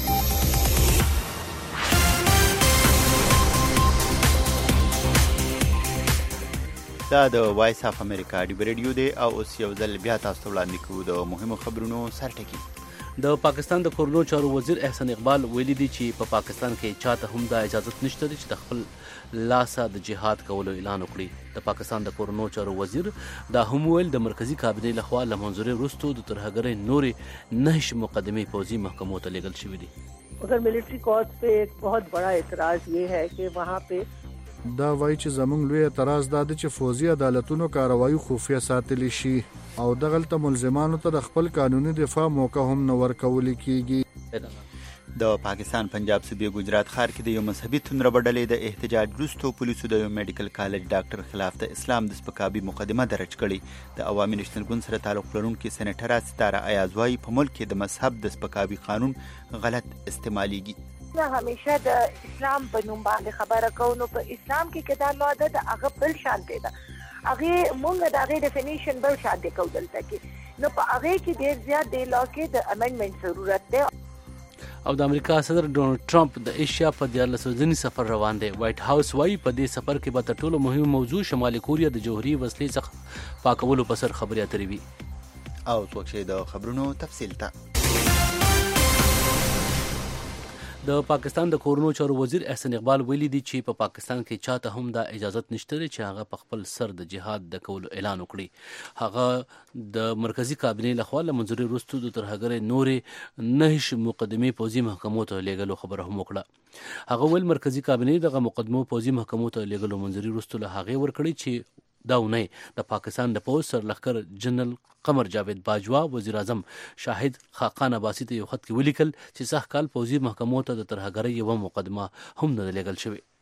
دا د وایس اف امریکا ډیو ریډیو دی او اوس یو ځل بیا تاسو ته وړاندې کوو د مهمو خبرونو سرټکی. د پاکستان د کورونو چارو وزیر احسان اقبال ویلي دی چې په پاکستان کې چاته هم دا اجازه نشته چې د خپل لاسه د جهاد کولو اعلان وکړي. د پاکستان د کورونو چارو وزیر دا هم ویل د مرکزی کابینې لخوا له منظورې وروسته د ترهګرۍ نورې 9 مقدمې پوځي محکمو ته لیږل شوې دي. مگر ملٹری کورٹ پہ ایک بہت بڑا اعتراض یہ ہے کہ وہاں پہ دا وایي چې زموږ لوی اعتراض دا دی چې فوزي عدالتونو کاروایی خفیه ساتلی شي او دغلته ملزمانو ته د خپل قانوني دفاع موقع هم نه ورکول کیږي. د پاکستان پنجاب صوبې ګجرات ښار کې د یو مذهبي توندربه ډلې د احتجاج وروسته پولیسو د یو میډیکل کالج ډاکټر خلاف د اسلام د سپکاوي مقدمه درج کړې. د عوامي نېشنل ګوند سره تعلق لرونکي سېنیټره ستاره ایاز وایي په ملک کې د مذهب د سپکاوي قانون غلط استعمالیږي. همیشه د اسلام په نوم باندې خبره کوو نو په اسلام کې کدا لاده د هغه بل شانته ده هغه مونږ د هغه ډیفینیشن بل شانته کو دلته کې نو په هغه کې ډیر زیات دی لا کې د امندمنت ضرورت ده. او د امریکا صدر ډونالد ټرمپ د ایشیا په 14 ورځني سفر روان دی. وایټ هاوس وايي په دې سفر کې به تر ټولو مهمه موضوع شمالي کوریا د جوهري وسلې څخه پاکولو په سر خبرې اترې وي. او څوک د خبرونو تفصیل ته د پاکستان د کورونو چارو وزیر احسان اقبال ویلي دی چې په پاکستان کې چاته هم دا اجازه نشته چې هغه په خپل سر د جهاد د کولو اعلان وکړي. هغه د مرکزی کابینې لخوا له منظوري وروسته د ترهګرۍ نورې 9 مقدمې پوځي محکمو ته لیږلو خبره هم وکړه. هغه ویل مرکزی کابینې دغه مقدمو پوځي محکمو ته لیږلو منظوري وروسته له هغې ورکړي چې دا ونې د پاکستان د پوځ سرلښکر جنرال قمر جاوید باجوا وزیر اعظم شاهد خاقان عباسی ته یو خط کې ولیکل چې سږ کال پوځي محکمو ته د ترهګرۍ یوه مقدمه هم نه لیږل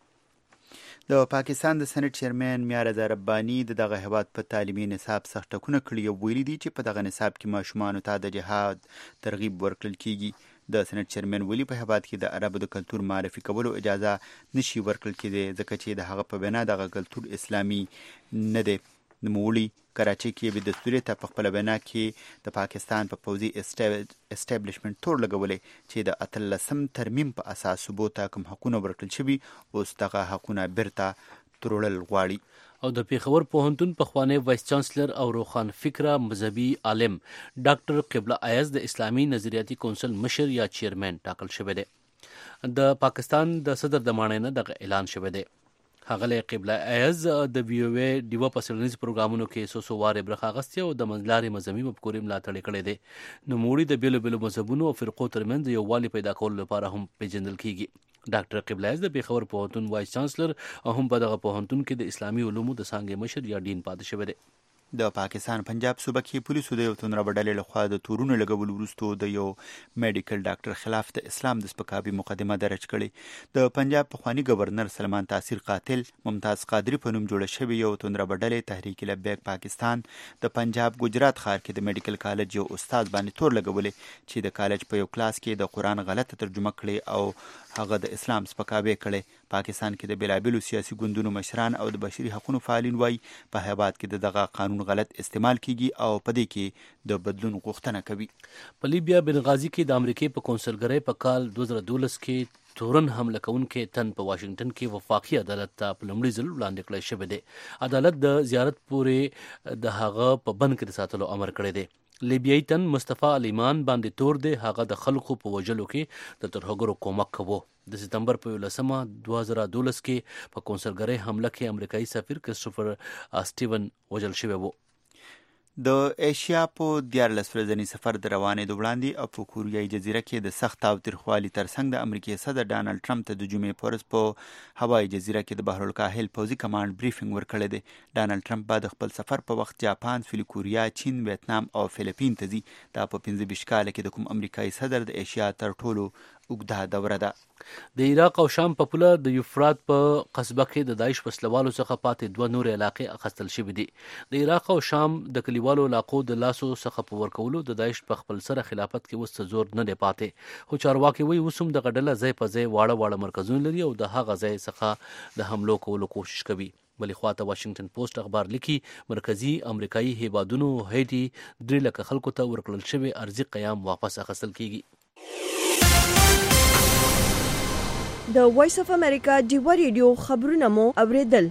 شوې. د پاکستان د سېنات چیرمن میا رضا رباني دغه هیواد په تعلیمي نصاب سخت ټکونه کړي او ویلي دي چې په دغه نصاب کې ماشومانو ته د جهاد ترغیب ورکړل کیږي. د سېنات چیرمن ویلي په هیواد کې د عربو د کلتور معرفي کولو اجازه نشي ورکړل کېدی ځکه چې د هغه په بنا دغه کلتور اسلامي نه دی. نوموړي کراچۍ کې به دستوري ته په خپل بنا کې د پاکستان په پوځي اسټابلیشمنت تور لګولې چې د 18 ترمیم په اساس صوبو ته کوم حقونه ورکړل شوي اوس دغه حقونه بیرته ترورل غواړي. او د پیښور پوهنتون پخوانی وایس چانسلر او روخان فکره مذهبي عالم ډاکټر قبله ایاز د اسلامي نظریاتي کونسل مشر یا چیرمن ټاکل شوی دی. د پاکستان د صدر د مانۍ نه دغه اعلان شوی دی. ښاغلی قبله ایاز د وی او ای ډیوه په څیړنیز پروګرامونو کې څو وارې برخه اخیستې او د منځلارې مذهبي مفکورې ملاتړ کړی دی. نوموړي د بیلو بیلو مذهبونو او فرقو ترمنځ د یووالي پیدا کولو لپاره هم پیژندل کیږي. ډاکټر قبله ایاز د پیښور پوهنتون وایس چانسلر او هم په دغه پوهنتون کې د اسلامي علومو د څانګې مشر یا ډین پاتې شوی دی. د پاکستان پنجاب صوبه کې پولیسو د یو توندربه ډلې لخوا د تورونو لګولو وروسته د یو میډیکل ډاکټر خلاف د اسلام د سپکاوي مقدمه درج کړې. د پنجاب پخوانی گورنر سلمان تاثیر قاتل ممتاز قادری په نوم جوړه شوې یو توندربه ډلې تحریک لبیک پاکستان د پنجاب ګجرات ښار کې د میډیکل کالج یو استاد باندې تور لګولې چې د کالج په یو کلاس کې د قرآن غلطه ترجمه کړې او هغه د اسلام سپکاوی کړي. پاکستان کې د بېلابېلو سیاسي ګوندونو مشران او د بشري حقوقو فعالین وایي په هیواد کې دغه قانون غلط استعمال کیږي او په دې کې د بدلون غوښتنه کوي. په لیبیا بنغازي کې د امریکای په کونسلګرۍ په کال 2012 کې تورن حمله کوونکي تن په واشنگټن کې وفاقي عدالت ته په لومړي ځل وړاندې کړی شوی دی. عدالت د زیارت پورې د هغه په بند کې د ساتلو امر کړی دی. لیبیایي تن مصطفی علیمان باندې تور دی هغه د خلکو په وژلو کې د ترهګرو کومک کوو. د سپتمبر په 11 2012 کې په کونسلګرۍ حمله کې امریکایي سفیر کرسټوفر اسټیون وژل شوی و. د ایشیا په 14 ورځني سفر د روانېدو وړاندې او په کوریایي جزیره کې د سخت او تریخوالي ترڅنګ د امریکای صدر ډانلډ ټرمپ ته د جمعې په ورځ په هوایي جزیره کې د بحرالکاهل پوځي کمانډ بریفینګ ورکړی دی. ډانلډ ټرمپ به د خپل سفر په وخت جاپان، سویلي کوریا، چین، ویتنام او فلیپین ته ځي. دا په 15 کال کې د کوم امریکایي صدر د ایشیا تر ټولو اوږده دوره ده. د عراق او شام په پوله د یوفرات په قصبه کې د داعش وسلوالو څخه پاتې 2 نورې علاقې اخیستل شوې دي. د عراق او شام د کلیوالو علاقو د لاسو څخه په ورکولو د داعش په خپل سره خلافت کې اوس زور نه دی پاتې. خو چارواکي وایي اوس هم دغه ډله ځای په ځای واړه مرکزونه لري او د هغه ځای څخه د حملو کولو کوشش کوي. بلې خواته واشنگټن پوسټ اخبار لیکي مرکزی امریکایي هیوادونو هیټي 3 لک خلکو ته ورکړل شوی ارزي قیام واپس اخیستل کیږي. د وایس اف امریکا ډیوا ریډیو خبرونه مو اوریدل.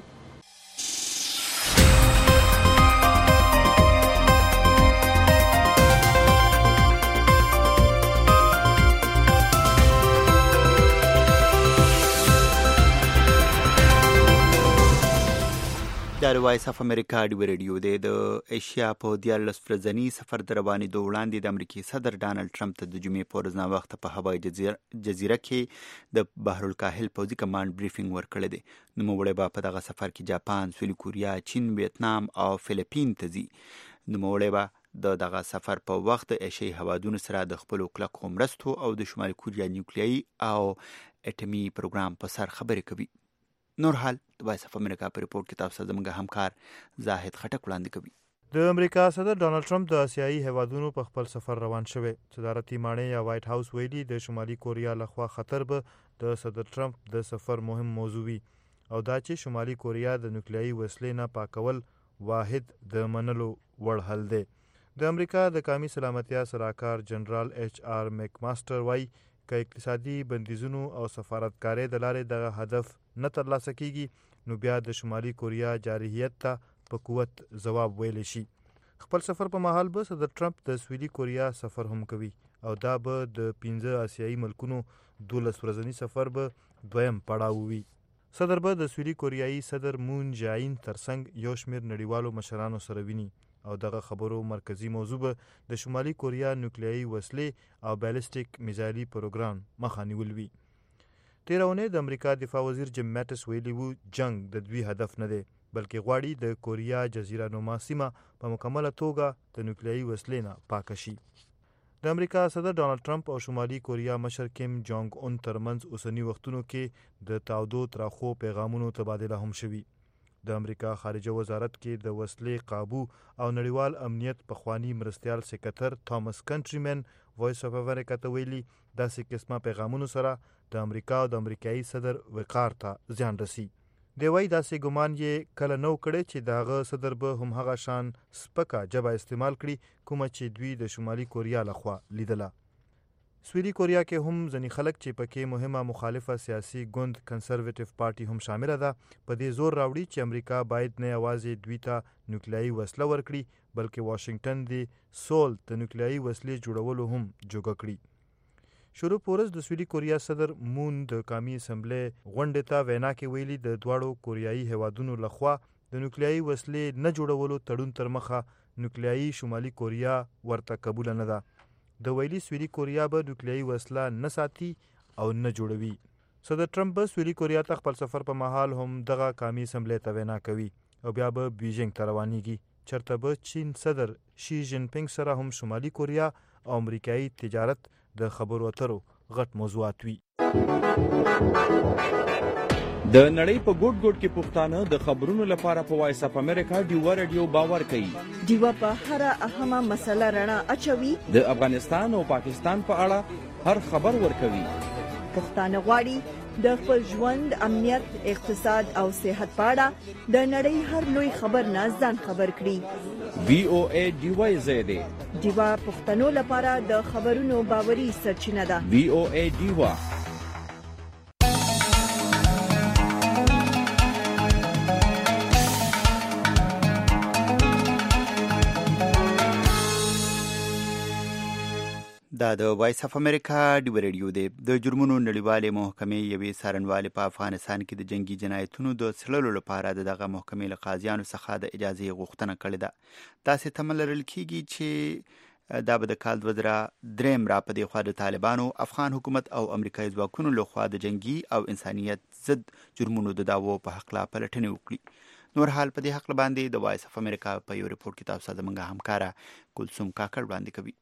د وایس اف امریکا ډیوا ریډیو د ایشیا په 14 ورځنی سفر د روانېدو وړاندې د امریکای صدر ډانلډ ټرمپ ته د جمعې په ورځ ناوخته په هوایي جزیره کې د بحرالکاهل پوځي کمانډ بریفینګ ورکړی دی. نوموړی به په دغه سفر کې جاپان، سویلي کوریا، چین، ویتنام او فلیپین ته ځي. نوموړی به دغه سفر په وخت د ایشیایي هوادونو سره د خپلو کلکو مرستو او د شمالي کوریا نیوکلیایي او اټومي پروګرام په سر خبرې کوي. نور حال د وایس اف امریکا په ریپورت کې تاسو زموږ همکار زاهد خټک وړاندې کوي. د امریکا صدر ډانلډ ټرمپ د آسیایي هیوادونو په خپل سفر روان شوی. صدارتي ماڼۍ یا وایټ هاوس ویلي د شمالي کوریا لخوا خطر به د صدر ټرمپ د سفر مهم موضوع وي او دا چې شمالي کوریا د نیوکلیایي وسلې نه پاکول واحد د منلو وړ حل دی. د امریکا د قومي سلامتیا سلاکار جنرال ایچ آر میک ماستر وایي که اقتصادي بندیزونو او سفارتکارۍ د لارې دغه هدف نه ترلاسه کیږي نو بیا د شمالي کوریا جارحیت ته په قوت ځواب ویلی شي. خپل سفر په مهال به صدر ټرمپ د سویلي کوریا سفر هم کوي او دا به د 15 آسیایي ملکونو 12 ورځنی سفر به دویم پړاو وي. صدر به د سویلي کوریایي صدر مون جاین ترڅنګ یو شمېر نړیوالو مشرانو سره ویني او دغه خبرو مرکزی موضوع به د شمالي کوریا نیوکلیایي وسلې او بیلسټیک میزایلي پروګرام مخه نیول وي. تېره اونۍ د امریکا دفاع وزیر جیم میټس ویلي وو جنگ د دوی هدف نه دی بلکې غواړي د کوریا جزیره نما سیمه په مکمله توګه د نیوکلیایي وسلې نه پاکه شي. د امریکا صدر ډانلډ ټرمپ او شمالي کوریا مشر کیم جونګ اون ترمنځ اوسنی وختونو کې د تاودو تراخو پیغامونو تبادله هم شوي. د امریکا خارجه وزارت کې د وسلې قابو او نړیوال امنیت پخوانی مرستیال سکرټر تامس کنټریمن وایس اف امریکا ته ویلي داسې قسمه پیغامونو سره د امریکا او د امریکایي صدر وقار ته زیان رسی. دی وایي داسې ګمان یې کله نو کړی چې د هغه صدر به هم هغه شان سپکه ژبه استعمال کړي کومه چې دوی د شمالي کوریا لخوا لیدله. سویلي کوریا کې هم ځینې خلک چې پکې مهمه مخالفه سیاسي ګوند کنسرویټیو پارټي هم شامله ده په دې زور راوړي چې امریکا باید نه یوازې دوی ته نیوکلیایي وسله ورکړي بلکې واشنگټن د سول د نیوکلیایي وسلې جوړولو هم جوګه کړي. شروع پورز د سویلي کوریا صدر مون د قومي اسمبلی غونډې ته وینا کې ویلي د دواړو کوریایي هیوادونو لخوا د نیوکلیایي وسلې نه جوړولو تړون تر مخه نیوکلیایي شمالي کوریا ورته قبول نه ده. د ویلي سویلي کوریا به نیوکلیایي وسله نه ساتي او نه جوړوي. صدر ټرمپ به سویلي کوریا ته خپل سفر په مهال هم دغه قومي اسمبلی ته وینا کوي او بیا به بیجینګ ته روانیږي چرته به چین صدر شي جین پینګ سره هم شمالي کوریا او امریکایي تجارت د خبرو اترو غټ موضوعات وي. د نړۍ په ګوټ ګوټ کې پښتانه د خبرونو لپاره په وایس اف امریکا ډیوا ریډیو باور کوي. ډیوا په هر اهمه مسله رڼا اچوي. د افغانستان او پاکستان په اړه هر خبر ورکوي. پښتانه غواړي د خپل ژوند، امنیت، اقتصاد او صحت په اړه د نړۍ هر لوی خبر نه ځان خبر کړي. وی او ای ډیوا زیاده ډیوا پښتنو لپاره د خبرونو باوري سرچینه ده. وی او ای ډیوا. دا د وایس اف امریکا ډیوا ریډیو دی. د جرمونو نړیوالې محکمې یوې څارنوالې په افغانستان کې د جنگي جنایتونو د څللو لپاره دغه محکمې له قاضیانو څخه د اجازې غوښتنه کړې ده. داسې تمه لرل کیږي چې دا به د کال 2003 را په دې خوا د طالبانو، افغان حکومت او امریکایي ځواکونو لخوا د جنگي او انسانیت ضد جرمونو د دعوو په حقله پلټنې وکړي. نور حال په دې حقله باندې د وایس اف امریکا په یو ریپورت کې تاسو زموږ همکاره کلثوم کاکړ وړاندې کوي.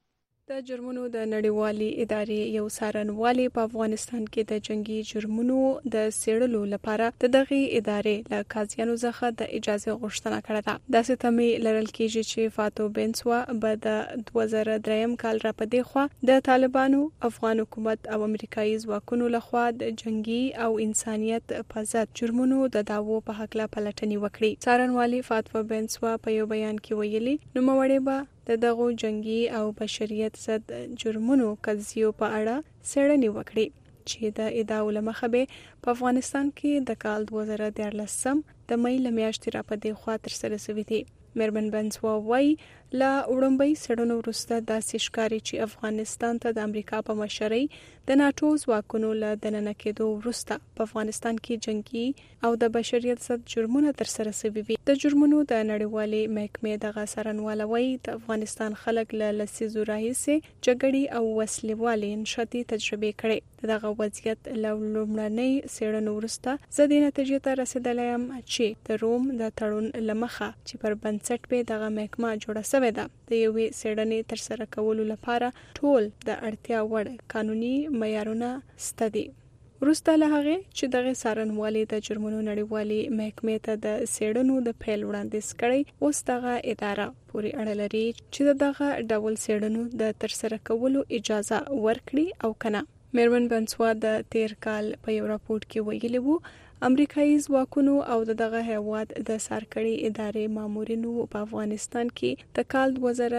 د جرمونو د نړیوالي ادارې یو څارنوالي په افغانستان کې د جنگي جرمونو د څېړلو لپاره د دغه ادارې له قاضیانو څخه د اجازه غوښتنه کړې ده. داسې تمې لرل کېږي چې فاتو بنسوا به د 2003 کال را پدې خوا د طالبانو، افغان حکومت او امریکایي ځواکونو لخوا د جنگي او انسانيت په ضد جرمونو د داوو په حق لا پلټنې وکړي. څارنوالي فاتو بنسوا په یو بیان کې ویلي نو مړې به د دغو جنگي او بشریت ضد جرمونو قضیو په اړه څېړنې وکړي چې د ادعاو له مخې به په افغانستان کې د کال 2013 د مې له میاشتې را پدې خوا ترسره شوې دي. میرمن بنسوا وایي له وړاندې سړونو وروسته داسې ښکاري چې افغانستان ته د امریکا په مشرۍ د ناتو ځواکونو له دننه کېدو وروسته په افغانستان کې جنگي او د بشریت ضد جرمونه ترسره شوي وي. د جرمونو د نړیوالې محکمې دغه څارنواله وایي د افغانستان خلک له لسیزو راهیسې جګړې او وسلې نښتې تجربې کړې. دغه وضعیت له لومړنۍ څېړنو وروسته زه دې نتیجې ته رسېدلی یم چې د روم د تړون له مخه چې پر بنسټ به دغه محکمه جوړه شوې ده د یوې څېړنې ترسره کولو لپاره ټول د اړتیا وړ قانوني معیارونه شته دي. وروسته له هغې چې دغه څارنوالي د جرمونو نړیوالې محکمې ته د څېړنو د پیل وړاندیز کړی، اوس دغه اداره پورې اړه لري چې دغه ډول څېړنو د ترسره کولو اجازه ورکړي او کنه. میرمن بنسوا د تیر کال په یو راپورټ کې ویلي وو امریکایي ځواکونو او دغه هیواد د سرکړې ادارې مامورینو په افغانستان کې د کال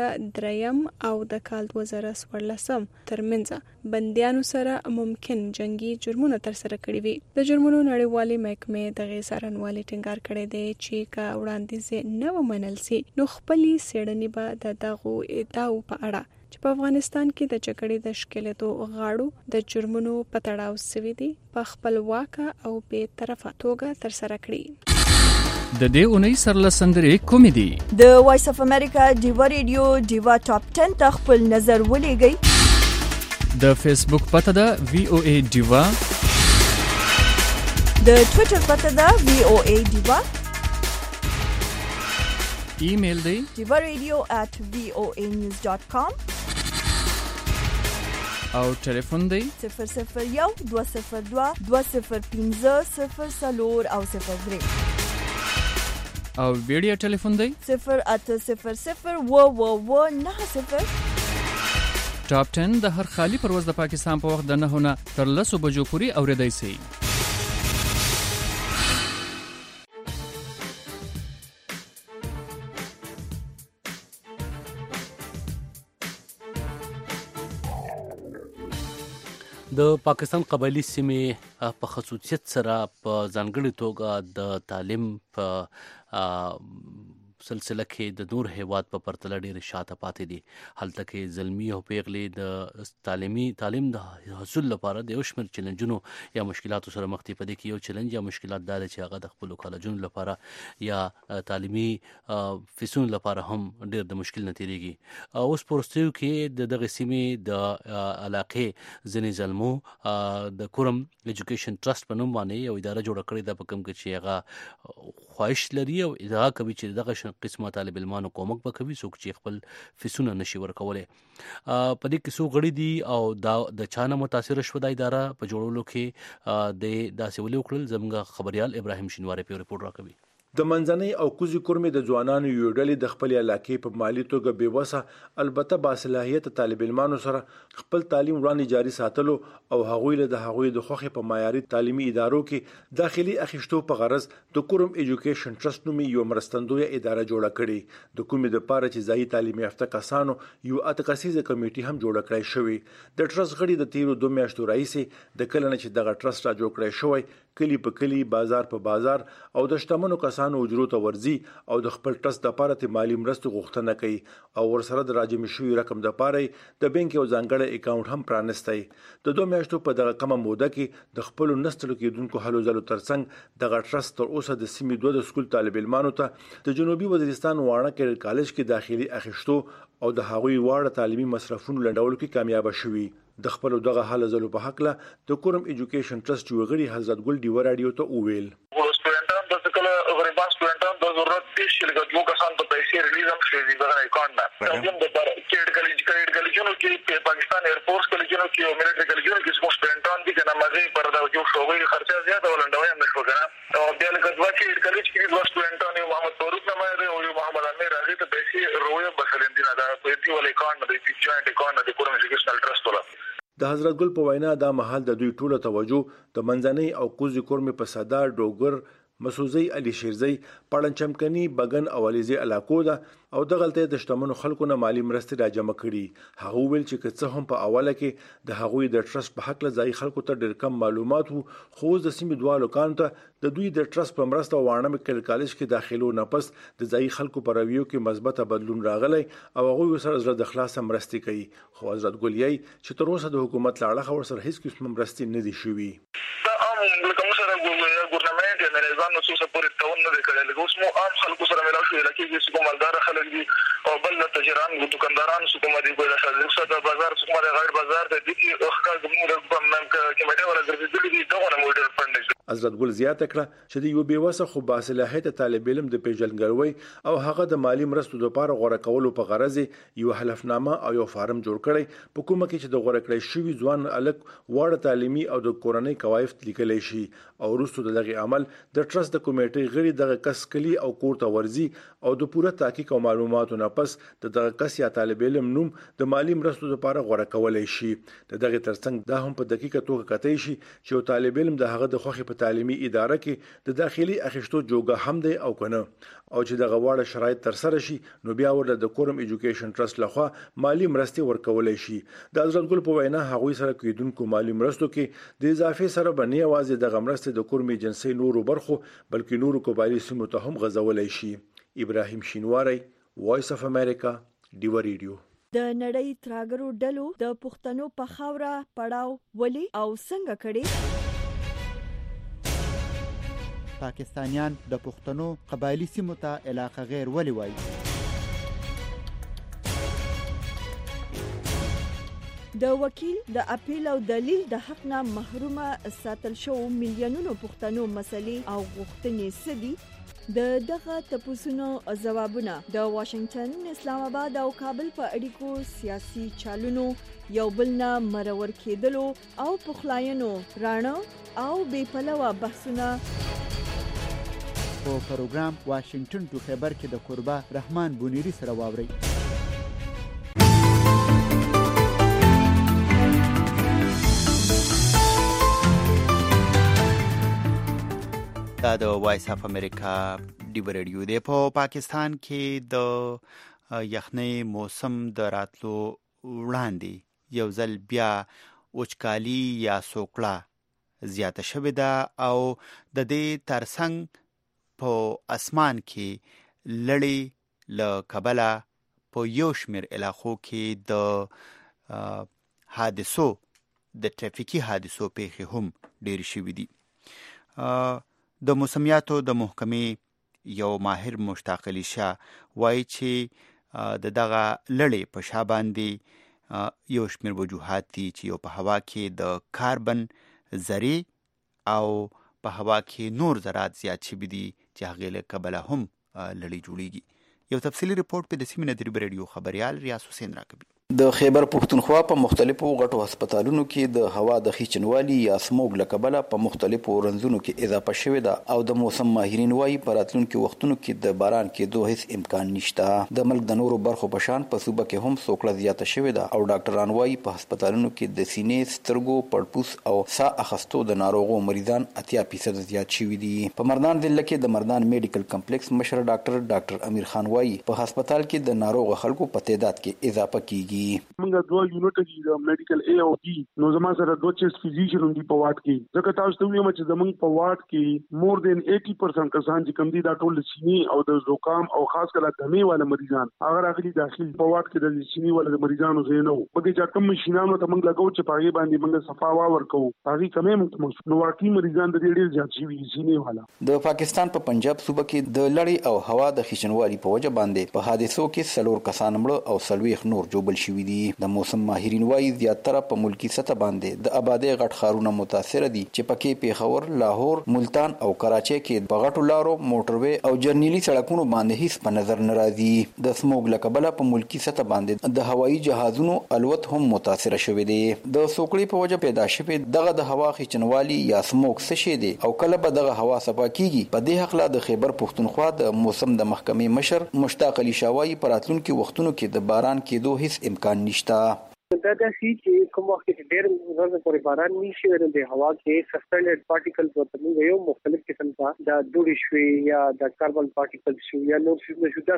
2003 او د کال 2014 ترمنځ بندیانو سره ممکن جنگي جرمونه ترسره کړي وي. د جرمونو نړیوالې محکمې دغه څارنوالي ټینګار کړی دی چې کا وړاندیز نه ومنل سي نو خپلې څېړنې به د دغو ادعاو په اړه چې په افغانستان کې د جګړې د شکلتو غاړو د جرمونو په تړاو شوي دي په خپلواکه او بې طرفه توګه ترسره کړي. د دې اونۍ سرلسندرې کومې دي؟ د وایس اف امریکا ډیوا ریډیو ډیوا ټاپ 10 ته خپل نظر ولېږئ. د فیسبوک پته ده VOA ډیوا، د ټوئیټر پته ده VOA ډیوا، ایمیل دی divaradio@voanews.com او ټلیفون دی 001 202 205 او 03 او ویډیو ټلیفون دی 0800 و90. ټاپ 10 د هر خالی پرواز د پاکستان په وخت د 9 نه تر 10 بجو پورې اوریدای شي. د پاکستان قبایلی سیمې په خصوصیت سره په ځانګړي توګه د تعلیم په سلسله کې د نور هیواد په پرتله ډېر شاته پاتې دي. هلته کې زلمی او پیغلې د تعلیم د حصول لپاره د یو شمېر چیلنجونو یا مشکلاتو سره مخ دي. په دې کې یو چیلنج یا مشکلات دا دی چې هغه د خپلو کالجونو لپاره یا تعلیمي فیسونو لپاره هم ډېر د مشکل نه تېرېږي. اوس په وروستیو کې د دغې سیمې د علاقې ځینې زلمو د کورم ایجوکیشن ټرست په نوم باندې یو اداره جوړه کړې ده په کوم کې چې هغه خواهش لري او ادعا کوي چې دغه قسمه طالب علمانو کومک به کوي څوک چې خپل فیسونه نشي ورکولی. په دې کې څو غړي دي او د چا نه متاثره شوه دا اداره په جوړولو کې د داسې ولې وکړل. زموږ خبریال ابراهیم شینواری په ریپورټ راکوي. د منځنۍ او کوزي کورمې د ځوانانو یو ډلې د خپل علاقې په مالی توګه بېوسه البته باصلاحیت طالب علمانو سره خپل تعلیم وړاندې جاري ساتلو او هغوی له د هغوی د خوښې په معیاري تعلیمي ادارو کې داخلي اخیشتو په غرض د کورم ایجوکیشن ټرست نومي یو مرستندویه اداره جوړه کړې. د کومې دپاره چې ځایي تعلیم یافته کسانو یو اتکسیزه کمیټي هم جوړه کړی شوې. د ټرست غړي د تیرو 2 میاشتو راهیسې د کله نه چې دغه ټرست را جوړ کړی شوی کلی په کلی، بازار په بازار او د شتمنو کسانو اجرو ته ورځي او د خپل ټرست لپاره ته مالی مرستې غوښتنه کوي او ورسره د راجم شوی رقم لپاره د بانک یو ځانګړی اکاونټ هم پرانستی. د 2 میاشتو په دغه کمه موده کې د خپل نستلو کېدونکو هلو ځلو ترڅنګ دغه ټرست تر اوسه د سیمې 2 د سکول طالب علمانو ته د جنوبي وزیرستان واړه کېر کالج کې داخلي اخیشتو او د هغوی واړه تعلیمي مصرفونو لنډولو کې کامیاب شوي. د خپل دغه حل زلو په حق له د کورم ایجوکیشن ټرست یو غړي حضرت ګل ډیوا رادیو ته وویل سټوډنټان د کله غریبان سټوډنټان د ضرورت چې لږ یو کسان ته پیسې ریلیز هم شوي دغه اکاونټ نه د کېډ کالجونو کې چې پاکستان ایرفورس کلیجونو کې او ملټری کلیجونو کې څو سټوډنټان دي کنه مزه پر دا جو شوګي خرچه زیاته ولندوي هم نشو کنه او بیا لکه دوا چې کلیج کې دوه سټوډنټان یو محمد فاروق نامه دی او یو محمد امیر هغه ته پیسې رويه بخلندي نه دا په دې ولې کان نه دی جوائنٹ اکاؤنٹ د کورن ایجوکیشنل ټرست ولا د حضرت ګل په وینا دا محل د دوی ټوله توجه د منځنۍ او کوزي کورمې په صدا ډوګر مسوزي علي شیرزي پړن چمکني بغن او الیزي علاقو ده او د غلطه د شتمنو خلکو نه مالی مرستې را جمع کړي هغه ویل چې که څه هم په اوله کې د هغوی د ټرست په حق لځای خلکو ته ډېر کم معلومات وو خو د سیمې دوالو کانته د دوی د ټرست په مرسته وانه مکل کالج کې داخلو نه پس د ځای خلکو پر رویو کې مثبت بدلون راغلی او هغه سره زړه د خلاص مرستې کوي خو حضرت ګلیای چې تر اوسه د حکومت لاړه خبر سره هیڅ قسم مرستې نه دي شوي لکه موږ سره ګورنمنت یا نظام نو څه پورې تاون نه کړل لکه اوس مو عام خلکو سره ملاو شو لکه چې کوم مالدار خلک دي او بل تجاران او دکانداران څه کوم دي ګوره خلک د بازار څخه د غیر بازار ته دي چې اخکار موږ د کمیټه ولا ګرځېدلې دي دغه موډل فند حضرت ګل زیاته کړه چې د یو بیوسه خو باصلاحیت طالب علم د پیژنګلوي او هغه د مالی مرستو لپاره غوړه کولو په غرض یو حلفنامه او یو فارم جوړ کړي په کومه کې چې د غوړه کړی شوی ځوان الک وړ تعلیمي او د کورنۍ قواعد لیکل شي او وروسته دغه عمل د ټرست د کمیټې غړي دغه کس کلی او کوړه ورزي او د پوره تحقیق او معلوماتو نه پس دغه کس یا طالب علم نوم د مالی مرستو لپاره غوړه کولای شي دغه ترڅنګ دا هم په دقیقه توګه کتای شي چې یو طالب علم د هغه د خوخي په تعلیمي اداره کې د داخلي اخیشتو جوګه هم دی او کنه او چې دغه واړه شرایط تر سره شي نو بیا ورته د کورم ایجوکیشن ټرست لخوا مالی مرستې ورکولای شي د حضرت ګل په وینا هغوی سره کېدونکو مالی مرستو کې د اضافي سره بنې आवाज د غمرستې د کورم ایجنسي نورو برخو بلکې نورو قبایلی سیمو ته هم غځولای شي ابراهیم شینواری وایس اف امریکا ډیو ریډیو د نړۍ تراګرو ډلو د پښتنو په خاوره پړاو ولي او څنګه کړي پاکستانیان د پښتنو قبایلی سیمو ته علاقه غیر ولي وایي د وکیل د اپیل او دلیل د حق نه محرومه ساتل شو میلیونونو پښتنو مسلې او غوښتنې سدي دغه تپوسونو ځوابونه د واشنگټن اسلام آباد او کابل په اړیکو سیاسي چالونو یو بل نه مرور کېدلو او پخلاینو رانه او بې پلوه بحثونه په پروګرام واشنگټن ټو خبر کې د قربا رحمان بونیری سره واوري دا د وایس اف امریکا ډیو ریډیو دی په پاکستان کې د یخنۍ موسم د راتلو وړاندې یو ځل بیا وچکالي یا سوکړه زیاته شوې ده او د دې ترڅنګ په اسمان کې لړۍ له کبله په یو شمېر علاقو کې د حادثو د ټرافیکي حادثو پیښې هم ډېرې شوې دي د موسمیاتو د محکمې یو ماهر مشتاق علي شاه وایي چې دغه لړۍ په شا باندې یو شمېر وجوهات دي چې یو په هوا کې د کاربن ذرې او په هوا کې نور ذرات زیات شوي دي چې هغې له کبله هم لړۍ جوړیږي یو تفصیلي رپورټ په د سیمې نه د ریو ریډیو خبریال ریاض حسین راکوي د خیبر پښتونخوا په مختلفو غټو هسپتالونو کې د هوا د خېچنوالي یا سموګ له کبله په مختلفو رنځونو کې اضافه شوې ده او د موسم ماهرین وايي په راتلونکو وختونو کې د باران کېدو هیڅ امکان نشته د ملک د نورو برخو په شان په صوبه کې هم سوکړه زیاته شوې ده او ډاکټران وايي په هسپتالونو کې د سینې سترګو پړپوس او ساه اخستو د ناروغو مریضان 80% زیات شوي دي په مردان ضلع کې د مردان میډیکل کمپلیکس مشر ډاکټر امیر خان وايي په هسپتال کې د ناروغ خلکو په تعداد کې اضافه کیږي موږ دوه یونټ دي د میډیکل ای او ډي نو زما سره دوه چیست فزیشن هم دي په واټ کې ځکه تاسو ته وایم چې زمونږ په واټ کې مور دین 80% کسان چې کم دي دا ټول سینې او د زوکام او خاص کله دمې والا مریضان هغه راغلي داخلي په واټ کې د سینې والا مریضانو زه نه بګی چې کوم ماشينانو ته موږ لګو چې پاغي باندې موږ صفا ورکو پاغي کمې موږ نو واقعي مریضان د ډېر زیات شي سینې والا د پاکستان په پنجاب صوبه کې د لړۍ او هوا د خېچنوالي په وجه باندې په حادثو کې 4 کسان مړه او 30 نور جوړل شوي دي. د موسم ماهرین وايي زیاتره په ملکی سطح باندې د آبادی غټ ښارونه متاثر دي چې پکې پیښور، لاهور، ملتان او کراچۍ کې په غټو لارو، موټروي او جرنیلي سړکونو باندې هیڅ په نظر نه راځي. د سموګ له کبله په ملکی سطح باندې د هوایي جهازونو الوت هم متاثر شوی دی. د سوکړې په وجه پیدا شوی دغه د هوا خېچنوالي یا سموګ څه شی دی او کله به دغه هوا صفا کیږي؟ په دې حق لا د خیبر پښتونخوا د موسم د محکمې مشر مشتاق علي شاوای په راتلونکو وختونو کې د باران کېدو هیڅ امکان نشته. دا داسې چې کوم وخت کې ډېر ورځې پورې باران نشي ورته د هوا کې سسپینډډ پارټیکلز ورته موږ یو مختلف قسم کا د دوړې شوي یا د کاربن پارټیکلز شوي یا نور څه شو دا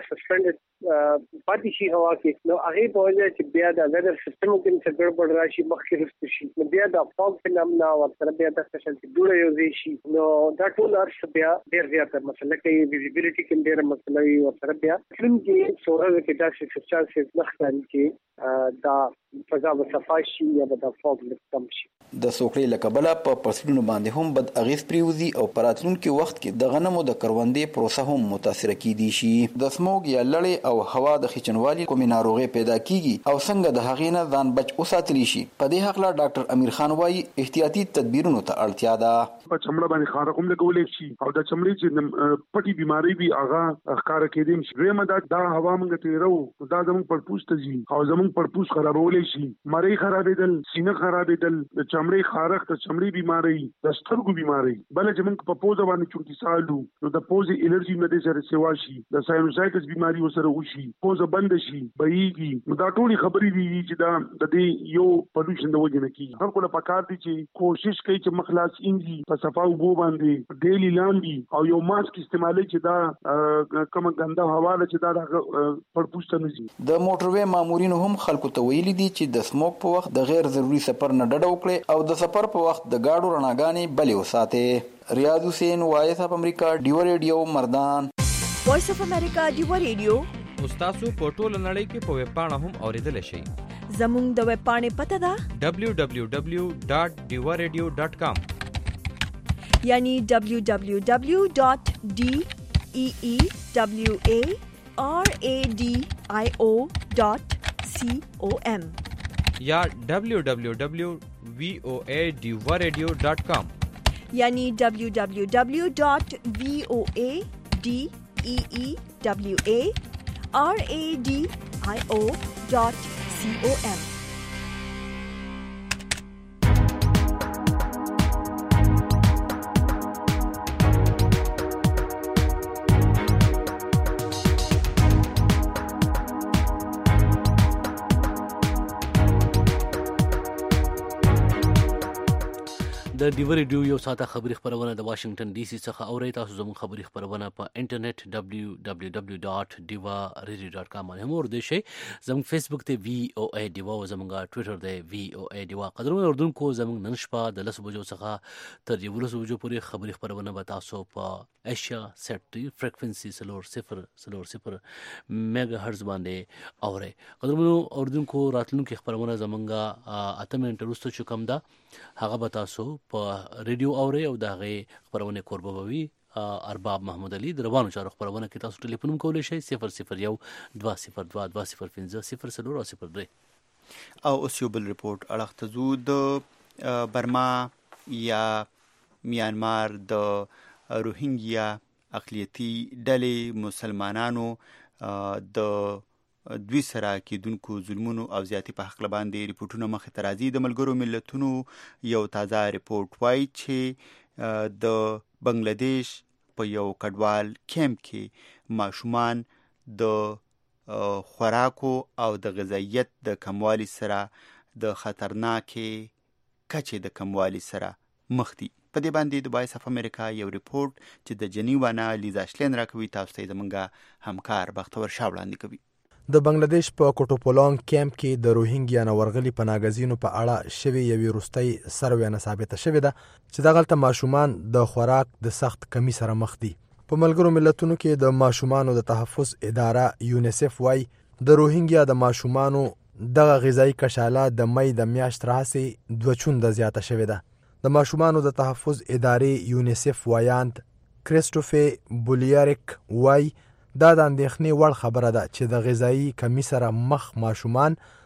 سسپینډډ پاتې شي هوا کې، نو هغه په وجه چې بیا د ویدر سیستم کې څه ګډوډ راشي مخکې رسټ شي، نو بیا د فوګ فینومنا او سره بیا د سپیشل دوړې یو شي، نو دا ټول ارش بیا ډېر زیاته مسله کوي. ویزیبিলিټي کې ډېر مسله وي او سره بیا څنګه سورغه کې داسې سچانسز مخکې چې دا فضا صفای شي یا د فوګ کم شي. د سوکړې لکبله په فصلونو باندې هم بد اغیز پریوزي او پراتلونکو وخت کې د غنمو د کروندې پروسه هم متاثر کیدی شي. د سموګ یا لړې او هوا د خېچنوالي کومې ناروغي پیدا کیږي او څنګه د هغې نه ځان بچ وساتلی شي؟ په دې حق لا ډاکټر امیر خان وايي احتیاطي تدبیرونو ته اړتیا ده. په چمړه باندې خارق هم لګولې شي او د چمړې چې پټي بيماري وي هغه ښکار کېدیم شي. زموږ دا هوا موږ تیرو دا زموږ پړپوس ته ځي او زموږ پړپوس خرابولې شي، مری خرابېدل، سینه خرابېدل، د چمړې خارق، د چمړې بيماري، د سترګو بيماري، بل چې موږ په پوزه باندې چونکی سالو نو د پوزې الرجی نه د سره سیوا شي، د ساینوسایټس بيماري وسره وشي، پوزه بند شي، بېږي. نو دا ټول خبرې دي چې دا د دې یو پولوشن د وجه نه کیږي. خلکو له پکار دي چې کوشش کوي چې مخلاص انځي په صفا وبو باندې ډېلی لاندې او یو ماسک استعمالي چې دا کوم ګنده هوا چې دا پړپوس ته نزي. د موټروي مامورین هم خلکو ته ویلي دي چې د سموک په وخت د غیر ضروري سفر نه ډډه وکړي او د سفر په وخت د گاډو رڼاګانې بلې وساتي. ریاض حسین، وایس اف امریکا، ډیو ریډیو، مردان. وایس اف امریکا ډیو ریډیو تاسو په ټوله نړۍ کې په ویب پاڼه هم اوریدل شئ. زموږ د ویب پاڼې پته ده www.diwaradio.com یعنی www.deewaradio.com یا www.voadiwaradio.com یعنی www.voadiwaradio.com. د ډیو ریډیو یو ساعته خبري خبرونه د واشنگټن ډي سي څخه اورئ. تاسو زموږ خبري خبرونه په انټرنیټ www.diwaradio.com باندې هم اوریدئ شئ. زموږ فیسبوک ته VOA ډیوا او زموږ ټوئیټر ته VOA ډیوا. قدرمن اردوونکو زموږ نن شپه د 10 بجو څخه تر 11 بجو پورې خبري خبرونه به تاسو په ایشیا سیټ فریکوئنسي 0.0 میگا هرتز باندې اورئ. قدرمن اردوونکو راتلونکو خبرونه زموږ 8 منټه وروسته چې کوم ده هغه به تاسو په ریډیو اورئ او د هغې خپرونې کوربه به وي ارباب محمود علي. د روانو چارو خپرونه کې تاسو ټلیفون هم کولی شئ 001-202-205-003. او اوس یو بل رپورټ اړخ ته ځو. د برما یا میانمار د روهینګیا اقلیتي ډلې مسلمانانو د دوی سره کېدونکو ظلمونو او زیاتې په حق باندې ریپورټونه مخې ته راځي. د ملګرو ملتونو یو تازه ریپورټ وایي چې د بنگلادیش په یو کډوال کیمپ کې ماشومان د خوراکو او د غذایت د کموالي سره د خطرناکې کچې د کموالي سره مخ دي. په دې باندې د وایس اف امریکا یو ریپورټ چې د جنیوا نه لیزا شلین راکوي تاسو ته زمونږ همکار بختور شاه وړاندې کوي. د بنگلادیش په کوټوپولانګ کیمپ کې د روهینګیا نورغلي پناهګزینو په اړه شوی یو وروستۍ سروې ثابته شوې ده چې دغلته ماشومان د خوراک د سخت کمی سره مخ دي. په ملګرو ملتونو کې د ماشومانو د تحفظ اداره یونیسف وايي د روهینګیا د ماشومانو دغه غذایی کشاله د مې د میاشت راهسي 2 چنده زیاته شوې ده. د ماشومانو د تحفظ ادارې یونیسف وایاند کریسټوفر بولیاریک وايي دا د اندېښنې وړ خبره ده چې د غذایی کمی سره مخ ماشومان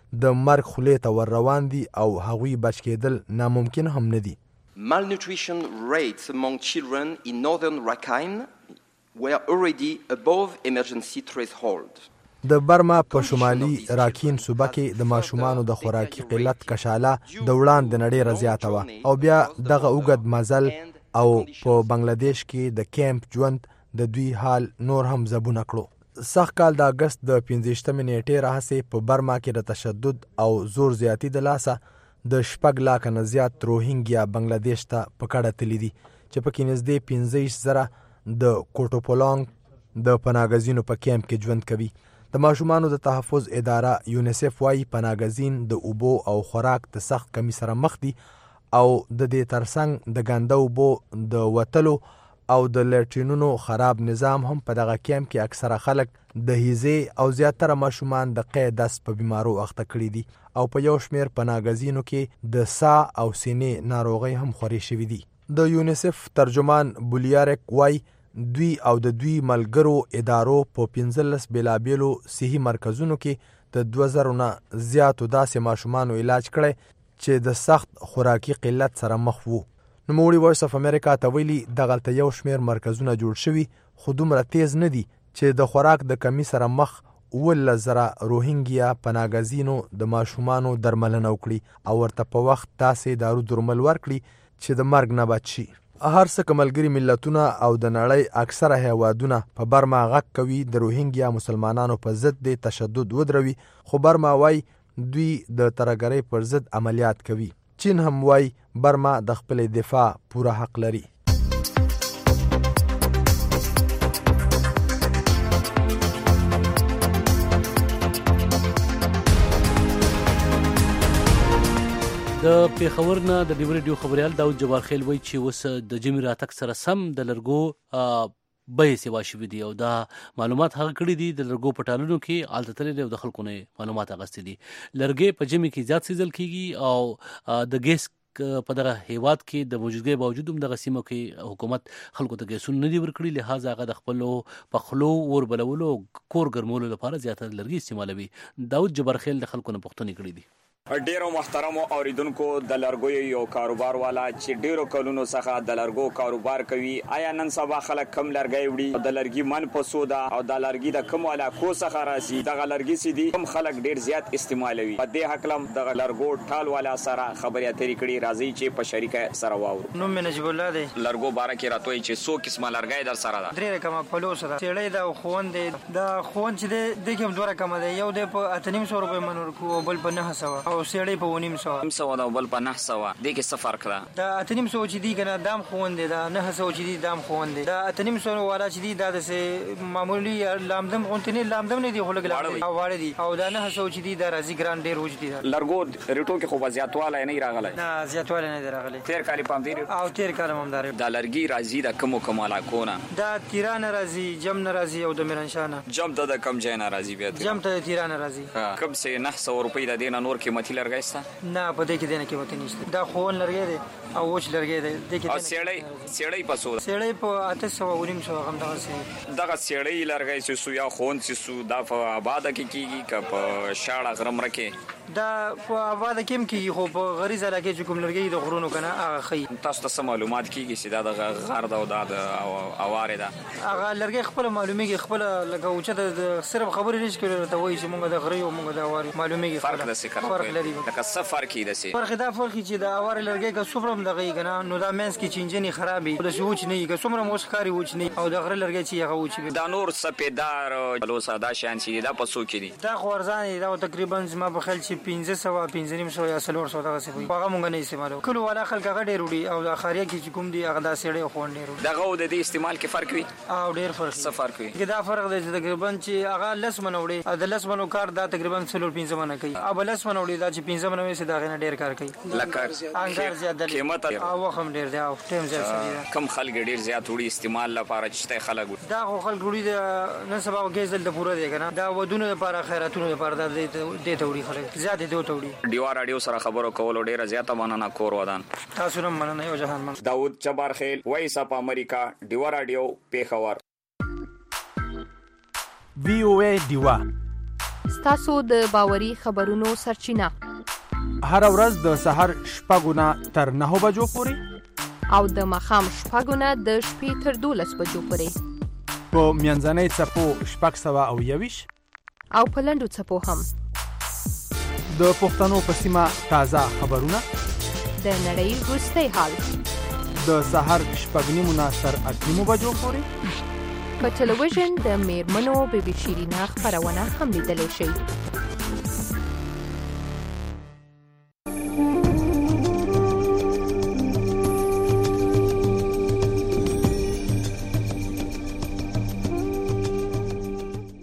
د مرګ خولې ته ور روان دي او هغوی بچ کېدل ناممکن هم نه دي. Malnutrition rates among children in northern Rakhine were already above emergency threshold. د برما په شمالي راکین صوبه کې د ماشومانو د خوراکي قلت کشاله د وړاندې نه ډېره زیاته وه او بیا دغه اوږد مزل او په بنگلادیش کې د کیمپ ژوند د دوی حال نور هم زبونه کړو. سږ کال د اګست د 15 نیټې راهیسې په برما کې د تشدد او زور زیاتی د لاسه د 6 لاکه نه زیات روهینګیا بنگلادیش ته په کډه تللي دي چې پکې نږدې 15,000 د کوټوپولانګ د پناهګزینو په کیمپ کې ژوند کوي. د ماشومانو د تحفظ اداره یونیسف وايي پناهګزین د اوبو او خوراک د سخت کمی سره مخ دي او د دې ترڅنګ د ګنده اوبو د وتلو او د لیټرینونو خراب نظام هم په دغه کیمپ کې اکثره خلک د هیزې او زیاتره ماشومان د قید دست په بیمارو اخته کړي دي او په یو شمیر پناهګزینو کې د سا او سینې ناروغۍ هم خوري شوي دي. د یونیسف ترجمان بولیارک وايي دوی او د دوی ملګرو ادارو په 15 بیلابیلو صحي مرکزونو کې د 2000 نه زیاتو داسې ماشومانو علاج کړی چې د سخت خوراکي قلت سره مخ وو. نوموړي وایس اف امریکا ته ویلي دغلته یو شمیر مرکزونه جوړ شوي خو دومره تیز نه دي چې د خوراک د کمی سره مخ 17,000 روهینګیا پناهګزینو د ماشومانو درملنه وکړي او ورته په وخت داسې دارو درمل ورکړي چې د مرګ نه بچ شي. هر څه ملګري ملتونه او د نړۍ اکثره هیوادونه په برما غږ کوي د روهینګیا مسلمانانو په ضد د تشدد ودروي خو برما وايي دوی د ترهګرۍ پر ضد عملیات کوي. چین هم وايي برما د خپل دفاع پوره حق لري. د پیښور نه د ډیو ریډیو خبريال داود جبار خیل وایي چې اوس د جمی راتګ سره سم د لرګو بیې سیوا شوي دي او دا معلومات هغه کړي دي د لرګو په ټالونو کې هلته تللی دی او د خلکو نه معلومات اخیستي دي. لرګي په جمی کې زیات سیزل کیږي او د ګیس په دغه هیواد کې د موجودګۍ باوجود هم دغه سیمو کې حکومت خلکو ته ګیسونه نه دي ورکړي لهذا هغه د خپلو پخلو ور بلولو کور ګرمولو لپاره زیاتره لرګي استعمالوي. داود جبار خیل د خلکو نه پوښتنې کړي دي. ډیرو محترمو اوریدونکو د لرګو یو کاروبار والا چې ډیرو کلونو څخه د لرګو کاروبار کوي آیا نن سبا خلک کم لرګي وړي د لرګي من په سودا او د لرګي د کم والا کو څخه راځي د لرګي سي دي کم خلک ډیر زیات استعمالوي په دې حقلم د لرګو ټال والا سره خبرې اترې کړي راځي چې په شریکه سره واورو. نو منجب الله دی لرګو باره کې راتوي چې 100 قسمه لرګي در سره ده درې کما په لو سره سیړې دا خوند دی دا خوند چې د کوم دوره کما دی یو د په 300 روپے منور کو بل په 900 او سیړې په 900 دا بل په 900 د کې څه فرق ده دا 300 چې دی کنه دام خوند دی دا 900 چې دی دام خوند دی دا 300 والا چې دی دا د معمولی لامدم غونټنی لامدم نه دی خلک لا واړه دی او دا 900 چې دی دا راځي ګران ډیر وځ دی لرګو ریټو کې خو زیاتواله نه راغلی نه زیاتواله نه راغلی تیر کالی پام دی او تیر کال هم دار دا لرګي راځي د کوم کومالا کونه دا تیران راځي جم ناراضي او د میرانشانه جم د کم ځای ناراضي بیا جم ته تیران راځي کم سه 900 روپۍ د دینه نور قیمتي لرګي ستا نه په دې کې دنه کې وته نشته دا خون لرګي دی او وچ لرګي دی د کې سیړې په سو سیړې په 800 هم دغه سیړې لرګي چې سو یا خون چې سو دا په آباد کې کیږي ک په شاړه غرم رکه دا په آباد کې کیږي خو په غریزه لکه چې کوم لرګي د غرونو کنه هغه خي تاسو ته معلومات کیږي چې دا د غر دا او د اواره دا هغه لرګي خپل معلومیږي خپل لکه اوچه د صرف خبرې نشي کولای ته وایي چې مونږ د غري او مونږ د اواره معلومیږي فرق د سکر فرق لري لکه سفر کې دسي فرق دا فرق چې د اواره لرګي کا سفرم دغه کنه نو دا مینس کې چینجنی خرابي د شوچ نه که څومره موسخاري وچ نه او د غره لرګي چې هغه وچ دا نور سپیدار لو ساده شان چې دا پسو کې دي دا خورزان دا تقریبا ما په خل چې 1500 1500 یا 300 دغه څه وي هغه مونږ نه استعمالو کله والا خلک هغه ډیر وړي او د خاریا کې چې کوم دي هغه دا سیړې خون ډیر دغه د دې استعمال کې فرق وي او ډیر فرق څه فرق وي دا فرق دی تقریبا چې هغه لس منوړي د لس منو کار دا تقریبا 15 منه کوي او لس منوړي دا چې 15 منو سي دا غنه ډیر کار کوي لکه انګار زیات قیمت او هم ډیر دی او ټیم زیات کم خلک ډیر زیات وړي استعمال لپاره چې خلک دا خو خلک وړي د نن سبا وګیزل د پوره دی کنه دا ودونه لپاره خیراتونو لپاره د دې ته وړي خلک زیات دی ته وړي ډیوا رادیو سره خبرو کول ډیره زیاته مننه کور ودان تاسو هم مننه یو جهان من داود جبار خیل وایس اپ امریکا ډیوا رادیو پیښور VOA ډیوا ستاسو د باوري خبرونو سرچینه. هر ورځ د سحر 6 تر 9 بجو پورې او د ماښام 6 د شپې تر 12 بجو پورې په میانځنۍ څپو 621 او په لنډو څپو هم. د پښتنو په سیمه تازه خبرونه، د نړۍ وروستی حال، د سحر 6 تر 8 بجو پورې په ټلویزیون د میرمنو بي بي شیرینه خبرونه هم لیدلی شئ.